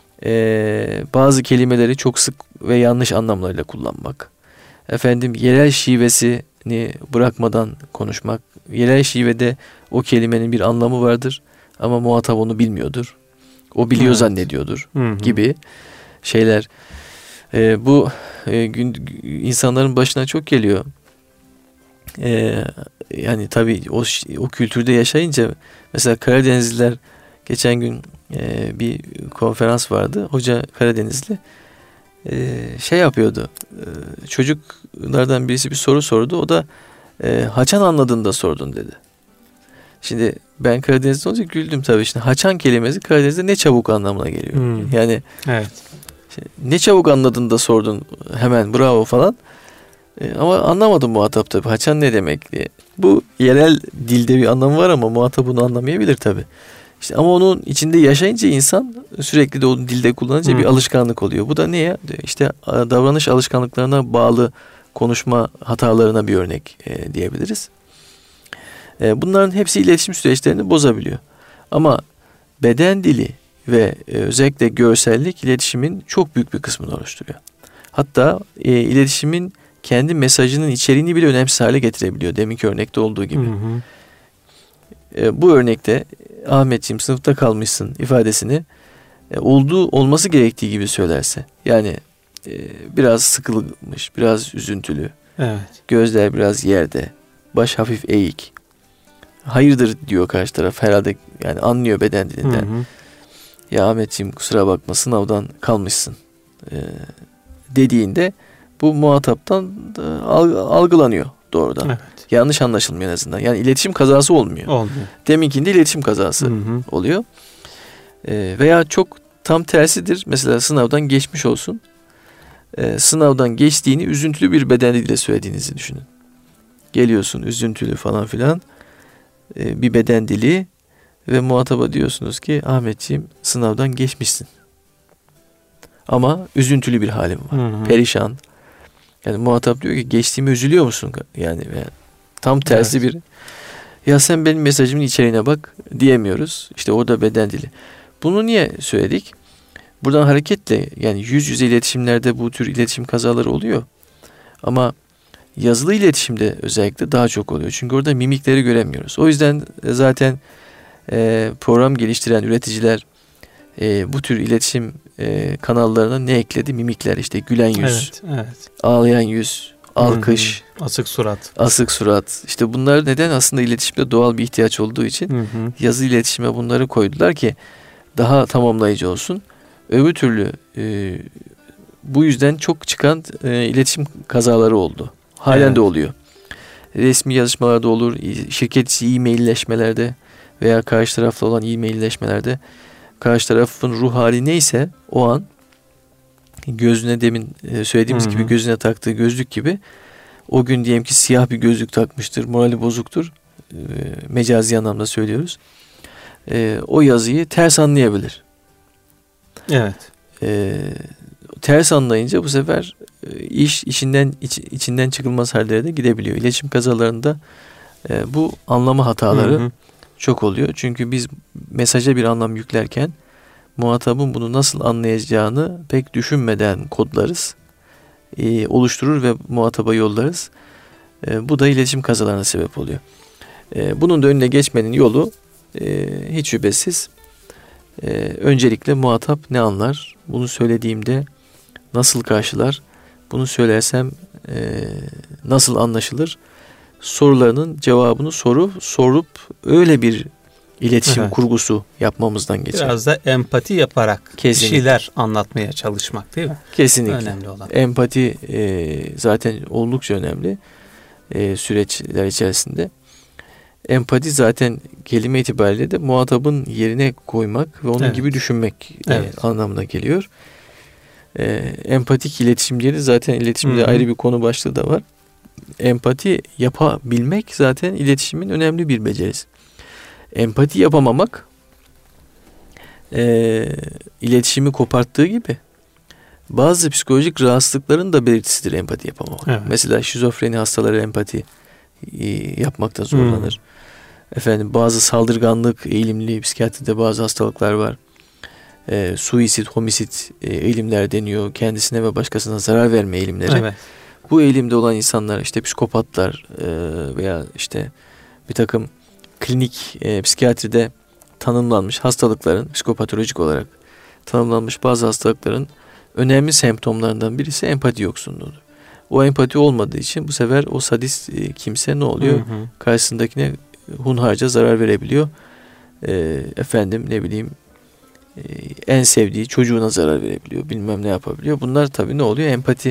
bazı kelimeleri çok sık ve yanlış anlamlarıyla kullanmak. Efendim yerel şivesini bırakmadan konuşmak. Yerel şivede o kelimenin bir anlamı vardır ama muhatap onu bilmiyordur. O biliyor zannediyordur gibi şeyler. Bu insanların başına çok geliyor. Yani tabii o kültürde yaşayınca mesela Karadenizliler geçen gün bir konferans vardı. Hoca Karadenizli şey yapıyordu. Çocuklardan birisi bir soru sordu. O da haçan anladığında sordun dedi. Şimdi ben Karadenizli olunca güldüm tabii. Şimdi haçan kelimesi Karadeniz'de ne çabuk anlamına geliyor. Yani ne çabuk anladın da sordun hemen bravo falan. Ama anlamadım muhatap tabii. Haçan ne demek diye. Bu yerel dilde bir anlamı var ama muhatap bunu anlamayabilir tabii. İşte ama onun içinde yaşayınca insan sürekli de o dilde kullanınca bir alışkanlık oluyor. Bu da neye? İşte davranış alışkanlıklarına bağlı konuşma hatalarına bir örnek diyebiliriz. Bunların hepsi iletişim süreçlerini bozabiliyor. Ama beden dili ve özellikle görsellik iletişimin çok büyük bir kısmını oluşturuyor. Hatta iletişimin kendi mesajının içeriğini bile önemsiz hale getirebiliyor. Deminki örnekte olduğu gibi. Bu örnekte Ahmetciğim sınıfta kalmışsın ifadesini olması gerektiği gibi söylerse. Yani biraz sıkılmış, biraz üzüntülü. Gözler biraz yerde, baş hafif eğik. Hayırdır diyor karşı taraf herhalde, yani anlıyor beden dilinden. Ya Ahmetciğim kusura bakma sınavdan kalmışsın dediğinde bu muhataptan algılanıyor doğrudan. Yanlış anlaşılmıyor en azından. Yani iletişim kazası olmuyor. Deminkinde iletişim kazası oluyor. Veya çok tam tersidir. Mesela sınavdan geçmiş olsun. Sınavdan geçtiğini üzüntülü bir beden diliyle söylediğinizi düşünün. Geliyorsun üzüntülü falan filan bir beden dili ve muhataba diyorsunuz ki Ahmetciğim sınavdan geçmişsin. Ama üzüntülü bir halim var. Perişan. Yani muhatap diyor ki geçtiğime üzülüyor musun? Yani tam tersi bir. Ya sen benim mesajımın içeriğine bak diyemiyoruz. İşte orada beden dili. Bunu niye söyledik? Buradan hareketle yani yüz yüze iletişimlerde bu tür iletişim kazaları oluyor. Ama yazılı iletişimde özellikle daha çok oluyor. Çünkü orada mimikleri göremiyoruz. O yüzden zaten program geliştiren üreticiler bu tür iletişim kanallarına ne ekledi? Mimikler, işte gülen yüz, ağlayan yüz, alkış, asık surat. İşte bunlar neden? Aslında iletişimde doğal bir ihtiyaç olduğu için yazılı iletişime bunları koydular ki daha tamamlayıcı olsun. Öbür türlü bu yüzden çok çıkan iletişim kazaları oldu. Halen de oluyor. Resmi yazışmalarda olur, şirket içi e-mailleşmelerde veya karşı tarafla olan e-mailleşmelerde karşı tarafın ruh hali neyse o an gözüne, demin söylediğimiz gibi gözüne taktığı gözlük gibi, o gün diyelim ki siyah bir gözlük takmıştır, morali bozuktur, mecazi anlamda söylüyoruz. O yazıyı ters anlayabilir. Evet. Ters anlayınca bu sefer içinden çıkılmaz hallere de gidebiliyor. İletişim kazalarında bu anlama hataları çok oluyor. Çünkü biz mesaja bir anlam yüklerken muhatabın bunu nasıl anlayacağını pek düşünmeden kodlarız, oluşturur ve muhataba yollarız. Bu da iletişim kazalarına sebep oluyor. Bunun da önüne geçmenin yolu hiç şüphesiz öncelikle muhatap ne anlar? Bunu söylediğimde nasıl karşılar? Bunu söylersem nasıl anlaşılır? Sorularının cevabını sorup öyle bir iletişim kurgusu yapmamızdan geçer. Biraz da empati yaparak bir şeyler anlatmaya çalışmak, değil mi? Kesinlikle. Önemli olan. Empati zaten oldukça önemli süreçler içerisinde. Empati zaten kelime itibariyle de muhatabın yerine koymak ve onun gibi düşünmek anlamına geliyor. Empatik iletişim diye de zaten iletişimde ayrı bir konu başlığı da var. Empati yapabilmek zaten iletişimin önemli bir becerisi. Empati yapamamak iletişimi koparttığı gibi bazı psikolojik rahatsızlıkların da belirtisidir empati yapamamak. Evet. Mesela şizofreni hastaları empati yapmakta zorlanır. Bazı saldırganlık eğilimli psikiyatride bazı hastalıklar var. Suisit, homisit eğilimler deniyor. Kendisine ve başkasına zarar verme eğilimleri. Evet. Bu eğilimde olan insanlar, işte psikopatlar veya işte bir takım klinik psikiyatride tanımlanmış hastalıkların, psikopatolojik olarak tanımlanmış bazı hastalıkların önemli semptomlarından birisi empati yoksunluğudur. O empati olmadığı için bu sefer o sadist kimse ne oluyor? Karşısındakine hunharca zarar verebiliyor. En sevdiği çocuğuna zarar verebiliyor. Bilmem ne yapabiliyor. Bunlar tabii ne oluyor?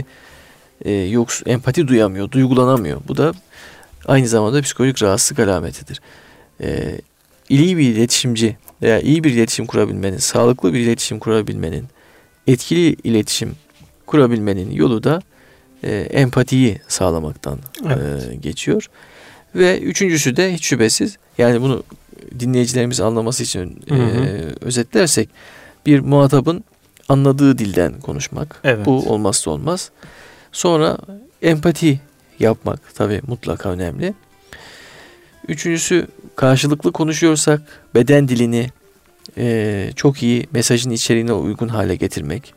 Empati duyamıyor, duygulanamıyor. Bu da aynı zamanda psikolojik rahatsızlık alametidir. İyi bir iletişimci veya iyi bir iletişim kurabilmenin, sağlıklı bir iletişim kurabilmenin, etkili iletişim kurabilmenin yolu da empatiyi sağlamaktan geçiyor. Ve üçüncüsü de hiç şüphesiz, yani bunu dinleyicilerimiz anlaması için özetlersek, bir muhatabın anladığı dilden konuşmak. Evet. Bu olmazsa olmaz. Sonra empati yapmak tabii mutlaka önemli. Üçüncüsü, karşılıklı konuşuyorsak beden dilini çok iyi mesajın içeriğine uygun hale getirmek.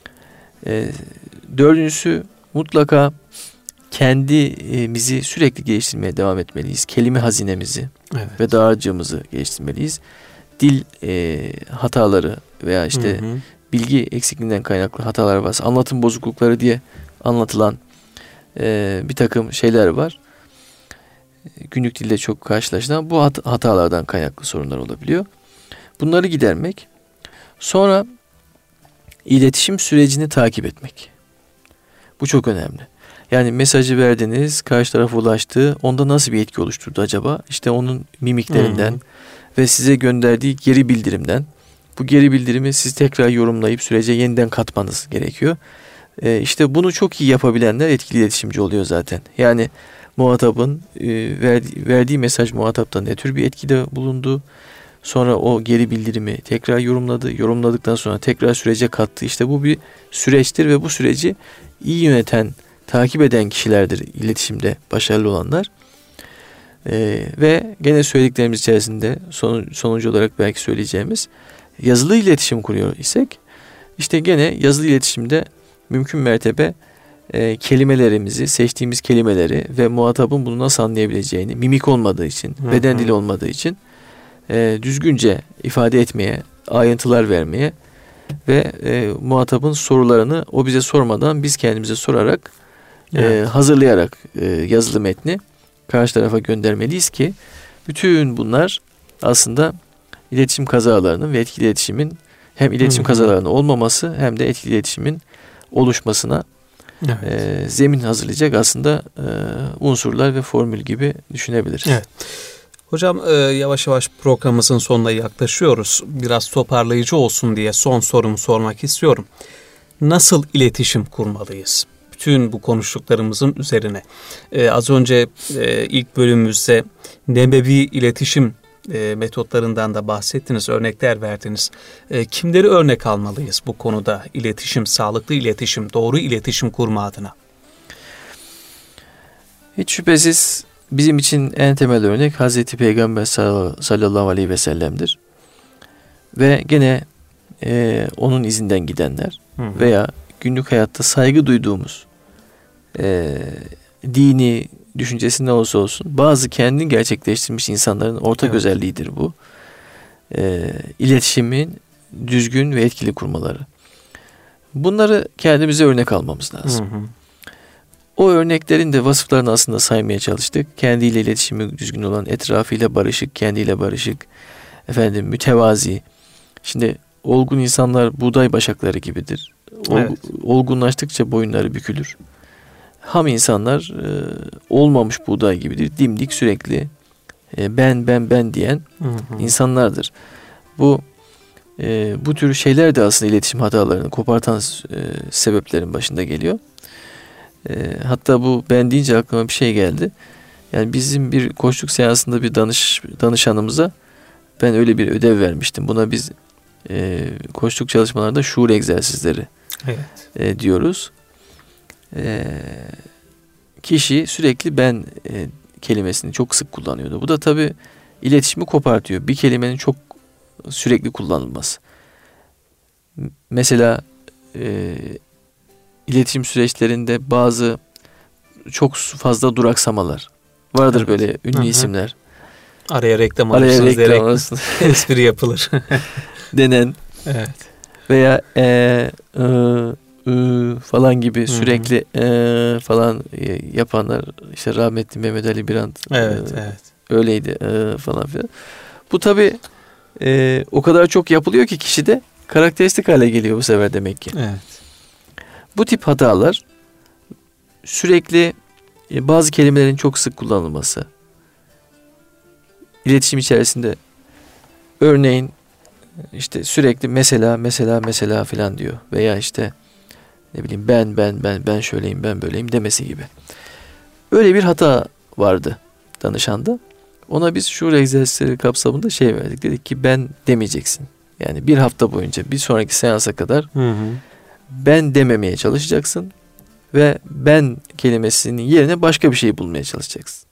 Dördüncüsü, mutlaka kendimizi sürekli geliştirmeye devam etmeliyiz. Kelime hazinemizi ve dağarcığımızı geliştirmeliyiz. Dil hataları veya işte bilgi eksikliğinden kaynaklı hatalar varsa, anlatım bozuklukları diye anlatılan bir takım şeyler var. Günlük dilde çok karşılaşılan bu hatalardan kaynaklı sorunlar olabiliyor. Bunları gidermek. Sonra iletişim sürecini takip etmek. Bu çok önemli. Yani mesajı verdiniz, karşı tarafa ulaştı. Onda nasıl bir etki oluşturdu acaba? İşte onun mimiklerinden ve size gönderdiği geri bildirimden. Bu geri bildirimi siz tekrar yorumlayıp sürece yeniden katmanız gerekiyor. İşte bunu çok iyi yapabilenler etkili iletişimci oluyor zaten. Yani muhatabın verdiği mesaj muhataptan ne tür bir etkide bulundu. Sonra o geri bildirimi tekrar yorumladı. Yorumladıktan sonra tekrar sürece kattı. İşte bu bir süreçtir ve bu süreci iyi yöneten, takip eden kişilerdir iletişimde başarılı olanlar. Ve gene söylediklerimiz içerisinde sonuncu olarak belki söyleyeceğimiz, yazılı iletişim kuruyor isek, işte gene yazılı iletişimde mümkün mertebe kelimelerimizi, seçtiğimiz kelimeleri ve muhatabın bunu nasıl anlayabileceğini, mimik olmadığı için, beden dili olmadığı için düzgünce ifade etmeye, ayrıntılar vermeye ve muhatabın sorularını o bize sormadan biz kendimize sorarak, hazırlayarak yazılı metni karşı tarafa göndermeliyiz ki bütün bunlar aslında iletişim kazalarının ve etkili iletişimin hem iletişim kazalarının olmaması hem de etkili iletişimin oluşmasına zemin hazırlayacak aslında unsurlar ve formül gibi düşünebiliriz. Evet. Hocam yavaş yavaş programımızın sonuna yaklaşıyoruz. Biraz toparlayıcı olsun diye son sorumu sormak istiyorum. Nasıl iletişim kurmalıyız? Bütün bu konuştuklarımızın üzerine. Az önce ilk bölümümüzde nebevi iletişim metotlarından da bahsettiniz, örnekler verdiniz. Kimleri örnek almalıyız bu konuda iletişim, sağlıklı iletişim, doğru iletişim kurma adına? Hiç şüphesiz bizim için en temel örnek Hazreti Peygamber sallallahu aleyhi ve sellem'dir. Ve gene onun izinden gidenler veya günlük hayatta saygı duyduğumuz dini düşüncesi ne olursa olsun bazı kendini gerçekleştirmiş insanların ortak özelliğidir bu. İletişimin düzgün ve etkili kurmaları. Bunları kendimize örnek almamız lazım. O örneklerin de vasıflarını aslında saymaya çalıştık. Kendiyle iletişimi düzgün olan, etrafıyla barışık, kendiyle barışık, mütevazi. Şimdi olgun insanlar buğday başakları gibidir. Olgunlaştıkça boyunları bükülür. Ham insanlar olmamış buğday gibidir. Dimdik sürekli ben diyen insanlardır. Bu tür şeyler de aslında iletişim hatalarını kopartan sebeplerin başında geliyor. Hatta bu ben deyince aklıma bir şey geldi. Yani bizim bir koçluk seansında bir danışanımıza ben öyle bir ödev vermiştim. Buna biz koçluk çalışmalarında şuur egzersizleri diyoruz. Kişi sürekli ben kelimesini çok sık kullanıyordu. Bu da tabii iletişimi kopartıyor. Bir kelimenin çok sürekli kullanılması. Mesela iletişim süreçlerinde bazı çok fazla duraksamalar vardır, böyle ünlü isimler. Araya reklam alırsınız diyerek espri yapılır. Denen veya falan gibi sürekli falan yapanlar, işte rahmetli Mehmet Ali Birant öyleydi falan filan. Bu tabii o kadar çok yapılıyor ki kişide karakteristik hale geliyor bu sefer demek ki. Bu tip hatalar sürekli bazı kelimelerin çok sık kullanılması, iletişim içerisinde örneğin işte sürekli mesela filan diyor veya işte ne bileyim ben şöyleyim, ben böyleyim demesi gibi. Öyle bir hata vardı danışanda. Ona biz şuur egzersizleri kapsamında verdik. Dedik ki ben demeyeceksin. Yani bir hafta boyunca bir sonraki seansa kadar ben dememeye çalışacaksın ve ben kelimesinin yerine başka bir şey bulmaya çalışacaksın.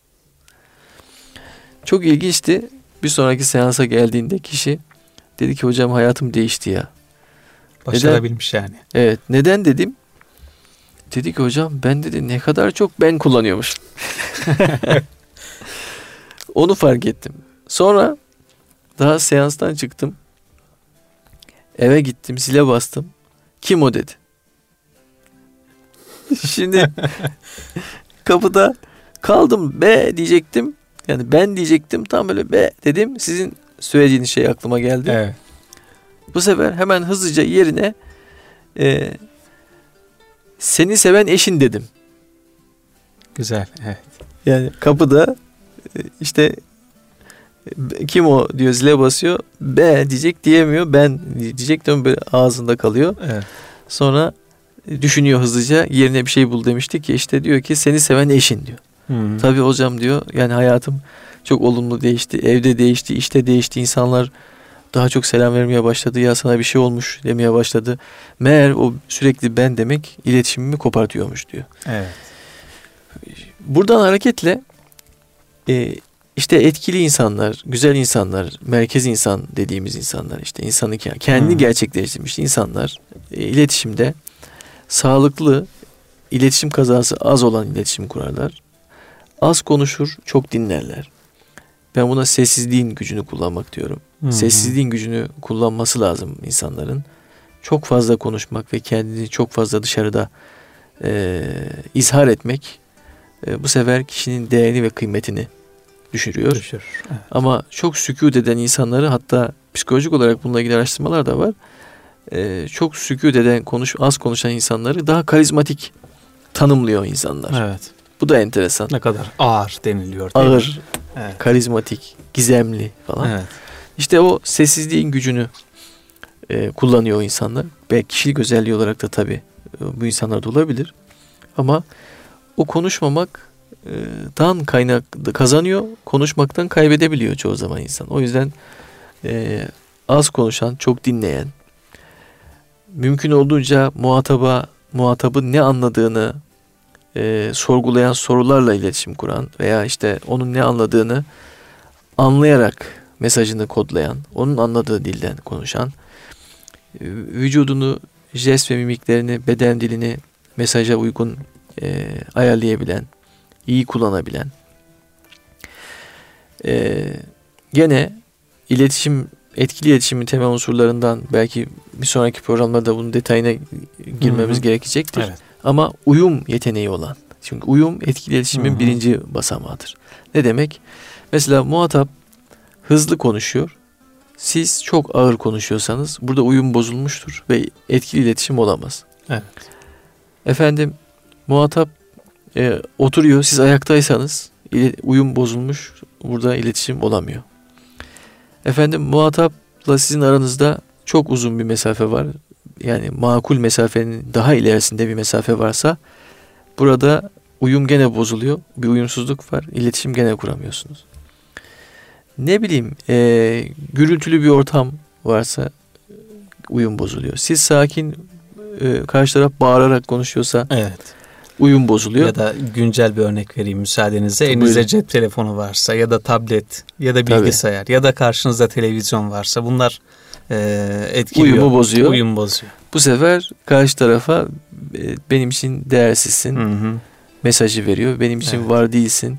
Çok ilginçti. Bir sonraki seansa geldiğinde kişi dedi ki hocam hayatım değişti ya. Başarabilmiş yani. Evet. Neden dedim? Dedi ki hocam ben dedi ne kadar çok ben kullanıyormuş. Onu fark ettim. Sonra daha seanstan çıktım. Eve gittim, zile bastım. Kim o dedi. Şimdi kapıda kaldım, be diyecektim. Yani ben diyecektim, tam böyle be dedim. Sizin söylediğiniz şey aklıma geldi. Bu sefer hemen hızlıca yerine seni seven eşin dedim. Güzel. Yani kapıda işte kim o diyor, zile basıyor. Be diyecek, diyemiyor. Ben diyecek, böyle ağzında kalıyor. Sonra düşünüyor hızlıca, yerine bir şey bul demiştik ki, işte diyor ki seni seven eşin diyor. Tabii hocam diyor, yani hayatım çok olumlu değişti. Evde değişti, işte değişti. İnsanlar daha çok selam vermeye başladı. Ya sana bir şey olmuş demeye başladı. Meğer o sürekli ben demek iletişimimi kopartıyormuş diyor. Buradan hareketle işte etkili insanlar, güzel insanlar, merkez insan dediğimiz insanlar, işte insanı kendini gerçekleştirmiş insanlar iletişimde sağlıklı, iletişim kazası az olan iletişim kurarlar. Az konuşur, çok dinlerler. Ben buna sessizliğin gücünü kullanmak diyorum. Hı-hı. Sessizliğin gücünü kullanması lazım insanların. Çok fazla konuşmak ve kendini çok fazla dışarıda izhar etmek bu sefer kişinin değerini ve kıymetini düşürüyor. Evet. Ama çok sükût eden insanları, hatta psikolojik olarak bununla ilgili araştırmalar da var. Çok sükût eden, az konuşan insanları daha karizmatik tanımlıyor insanlar. Evet. Bu da enteresan. Ne kadar ağır deniliyor. Ağır, evet. Karizmatik, gizemli falan. Evet. İşte o sessizliğin gücünü kullanıyor insanlar. Belki kişilik özelliği olarak da tabii bu insanlar da olabilir. Ama o konuşmamaktan kaynak kazanıyor, konuşmaktan kaybedebiliyor çoğu zaman insan. O yüzden az konuşan, çok dinleyen, mümkün olduğunca muhatabın ne anladığını sorgulayan sorularla iletişim kuran veya işte onun ne anladığını anlayarak mesajını kodlayan, onun anladığı dilden konuşan, vücudunu, jest ve mimiklerini, beden dilini mesaja uygun ayarlayabilen, iyi kullanabilen, gene etkili iletişimin temel unsurlarından, belki bir sonraki programlarda bunun detayına girmemiz gerekecektir. Evet. Ama uyum yeteneği olan. Çünkü uyum etkili iletişimin birinci basamağıdır. Ne demek? Mesela muhatap hızlı konuşuyor. Siz çok ağır konuşuyorsanız burada uyum bozulmuştur ve etkili iletişim olamaz. Evet. Efendim, muhatap oturuyor, siz ayaktaysanız uyum bozulmuş, burada iletişim olamıyor. Efendim, muhatapla sizin aranızda çok uzun bir mesafe var. Yani makul mesafenin daha ilerisinde bir mesafe varsa burada uyum gene bozuluyor. Bir uyumsuzluk var. İletişim gene kuramıyorsunuz. Ne bileyim, gürültülü bir ortam varsa uyum bozuluyor. Siz sakin, karşı taraf bağırarak konuşuyorsa evet, uyum bozuluyor. Ya da güncel bir örnek vereyim müsaadenizle. Elinizde cep telefonu varsa ya da tablet ya da bilgisayar ya da karşınızda televizyon varsa bunlar etkiliyor. Uyumu bozuyor. Uyum bozuyor. Bu sefer karşı tarafa benim için değersizsin mesajı veriyor. Benim için var değilsin.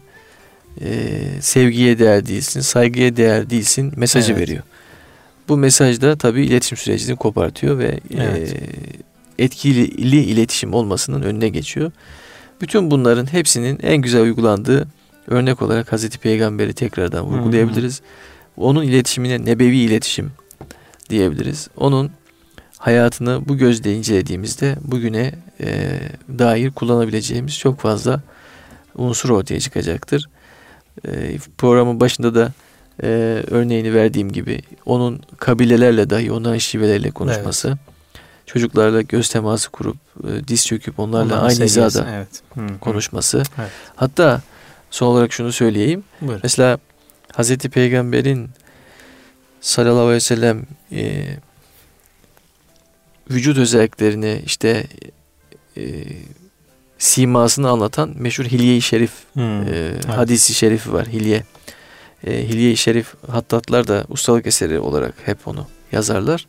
Sevgiye değer değilsin. Saygıya değer değilsin mesajı veriyor. Bu mesaj da tabii iletişim sürecini kopartıyor ve etkili iletişim olmasının önüne geçiyor. Bütün bunların hepsinin en güzel uygulandığı örnek olarak Hazreti Peygamber'i tekrardan vurgulayabiliriz. Onun iletişimine nebevi iletişim diyebiliriz. Onun hayatını bu gözle incelediğimizde bugüne dair kullanabileceğimiz çok fazla unsur ortaya çıkacaktır. Programın başında da örneğini verdiğim gibi onun kabilelerle dahi, onların şiveleriyle konuşması, çocuklarla göz teması kurup diz çöküp onlarla aynı hizada konuşması. Evet. Hatta son olarak şunu söyleyeyim. Buyurun. Mesela Hazreti Peygamber'in sallallahu aleyhi ve sellem vücut özelliklerini, işte simasını anlatan meşhur Hilye-i Şerif hadisi şerifi var. Hilye-i Şerif hattatlar da ustalık eseri olarak hep onu yazarlar.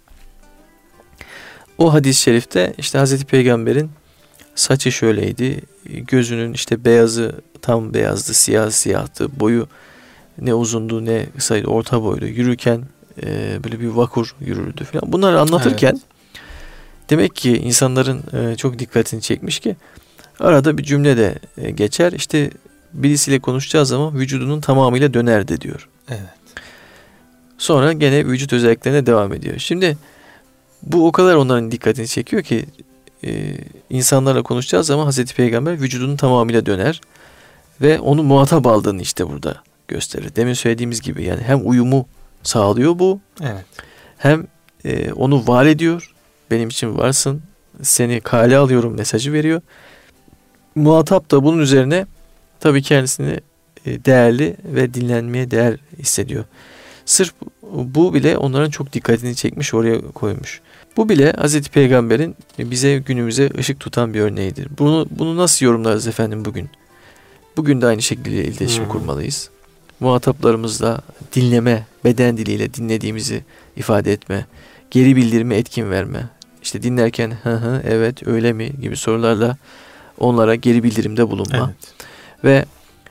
O hadis-i şerifte işte Hazreti Peygamber'in saçı şöyleydi, gözünün işte beyazı tam beyazdı, siyah siyahtı, boyu ne uzundu ne kısaydı, orta boylu, yürürken böyle bir vakur yürürdü falan. Bunları anlatırken demek ki insanların çok dikkatini çekmiş ki arada bir cümle de geçer. İşte birisiyle konuşacağı zaman vücudunun tamamıyla dönerdi diyor. Evet. Sonra gene vücut özelliklerine devam ediyor. Şimdi bu o kadar onların dikkatini çekiyor ki insanlarla konuşacağı zaman Hazreti Peygamber vücudunun tamamıyla döner ve onu muhatap aldığını işte burada gösterir. Demin söylediğimiz gibi yani hem uyumu sağlıyor bu, hem onu var ediyor. Benim için varsın, seni kale alıyorum mesajı veriyor. Muhatap da bunun üzerine tabii kendisini değerli ve dinlenmeye değer hissediyor. Sırf bu bile onların çok dikkatini çekmiş, oraya koymuş. Bu bile Hazreti Peygamber'in bize, günümüze ışık tutan bir örneğidir. Bunu nasıl yorumlarız efendim bugün? Bugün de aynı şekilde iletişim kurmalıyız. Muhataplarımızla dinleme, beden diliyle dinlediğimizi ifade etme, geri bildirime etkin verme. İşte dinlerken evet öyle mi gibi sorularla onlara geri bildirimde bulunma. Evet. Ve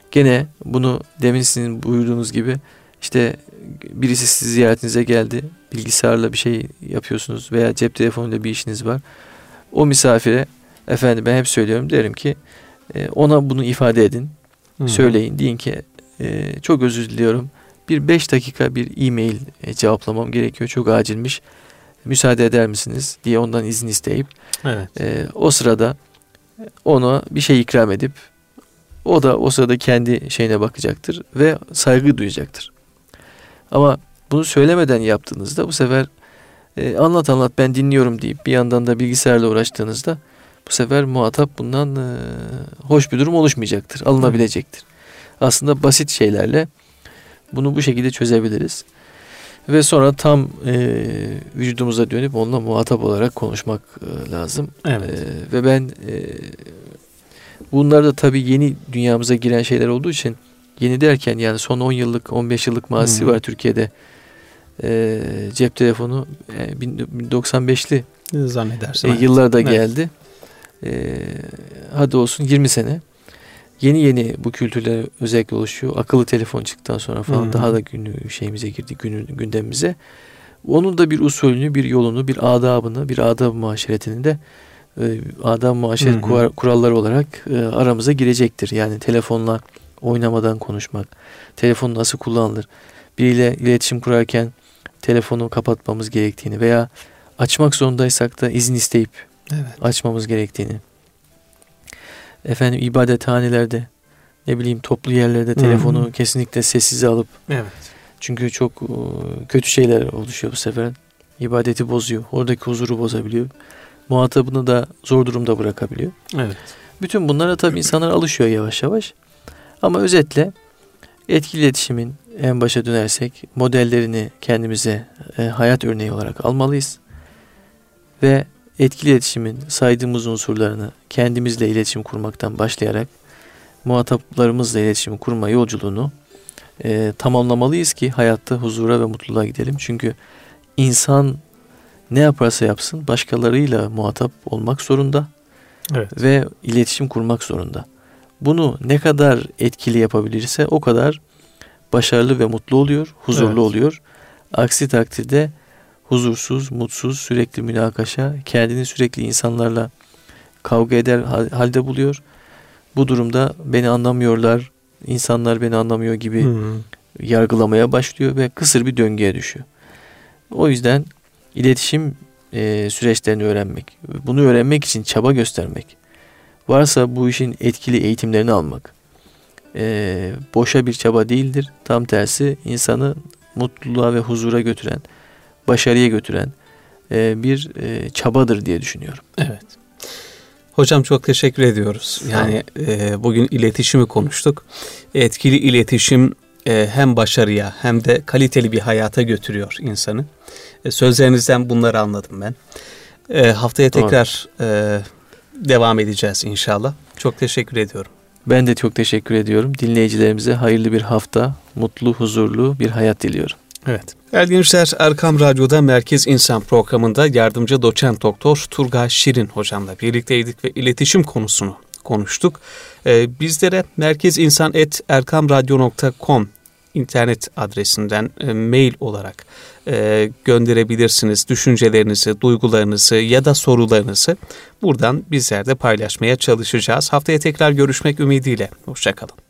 Gene bunu demin sizin buyurduğunuz gibi işte birisi sizi ziyaretinize geldi. Bilgisayarla bir şey yapıyorsunuz veya cep telefonuyla bir işiniz var. O misafire efendim ben hep söylüyorum derim ki ona bunu ifade edin. Söyleyin. Deyin ki çok özür diliyorum. Bir 5 dakika bir e-mail cevaplamam gerekiyor. Çok acilmiş. Müsaade eder misiniz diye ondan izin isteyip o sırada ona bir şey ikram edip o da o sırada kendi şeyine bakacaktır ve saygı duyacaktır. Ama bunu söylemeden yaptığınızda bu sefer anlat ben dinliyorum deyip bir yandan da bilgisayarla uğraştığınızda bu sefer muhatap bundan hoş bir durum oluşmayacaktır. Alınabilecektir. Aslında basit şeylerle bunu bu şekilde çözebiliriz. Ve sonra tam vücudumuza dönüp onunla muhatap olarak konuşmak lazım. Ve ben bunlar da tabii yeni dünyamıza giren şeyler olduğu için yeni derken yani son 10 yıllık 15 yıllık mazisi var Türkiye'de. Cep telefonu 1995'li zannedersem yıllarda geldi. Hadi olsun 20 sene. Yeni bu kültürler özellikle oluşuyor. Akıllı telefon çıktıktan sonra falan daha da şeyimize girdi, gündemimize. Onun da bir usulünü, bir yolunu, bir adabını, bir adab-ı muaşeretini de adab-ı muaşeret kuralları olarak aramıza girecektir. Yani telefonla oynamadan konuşmak, telefon nasıl kullanılır, biriyle iletişim kurarken telefonu kapatmamız gerektiğini veya açmak zorundaysak da izin isteyip açmamız gerektiğini. Efendim ibadethanelerde, ne bileyim toplu yerlerde telefonu kesinlikle sessize alıp çünkü çok kötü şeyler oluşuyor bu sefer. İbadeti bozuyor. Oradaki huzuru bozabiliyor. Muhatabını da zor durumda bırakabiliyor. Bütün bunlara tabii insanlar alışıyor yavaş yavaş. Ama özetle etkili iletişimin en başa dönersek modellerini kendimize hayat örneği olarak almalıyız. Ve etkili iletişimin saydığımız unsurlarını kendimizle iletişim kurmaktan başlayarak muhataplarımızla iletişim kurma yolculuğunu tamamlamalıyız ki hayatta huzura ve mutluluğa gidelim. Çünkü insan ne yaparsa yapsın başkalarıyla muhatap olmak zorunda ve iletişim kurmak zorunda. Bunu ne kadar etkili yapabilirse o kadar başarılı ve mutlu oluyor, huzurlu oluyor. Aksi takdirde huzursuz, mutsuz, sürekli münakaşa, kendini sürekli insanlarla kavga eder halde buluyor. Bu durumda beni anlamıyorlar, insanlar beni anlamıyor gibi yargılamaya başlıyor ve kısır bir döngüye düşüyor. O yüzden iletişim süreçlerini öğrenmek, bunu öğrenmek için çaba göstermek, varsa bu işin etkili eğitimlerini almak boşa bir çaba değildir. Tam tersi insanı mutluluğa ve huzura götüren, başarıya götüren bir çabadır diye düşünüyorum. Hocam çok teşekkür ediyoruz. Yani bugün iletişimi konuştuk. Etkili iletişim hem başarıya hem de kaliteli bir hayata götürüyor insanı. Sözlerinizden bunları anladım ben. Haftaya tekrar devam edeceğiz inşallah. Çok teşekkür ediyorum. Ben de çok teşekkür ediyorum. Dinleyicilerimize hayırlı bir hafta, mutlu, huzurlu bir hayat diliyorum. Değerli gençler, Erkam Radyo'da Merkez İnsan programında yardımcı doçent doktor Turgay Şirin hocamla birlikteydik ve iletişim konusunu konuştuk. Bizlere merkezinsan@erkamradyo.com internet adresinden mail olarak gönderebilirsiniz. Düşüncelerinizi, duygularınızı ya da sorularınızı buradan bizler de paylaşmaya çalışacağız. Haftaya tekrar görüşmek ümidiyle. Hoşça kalın.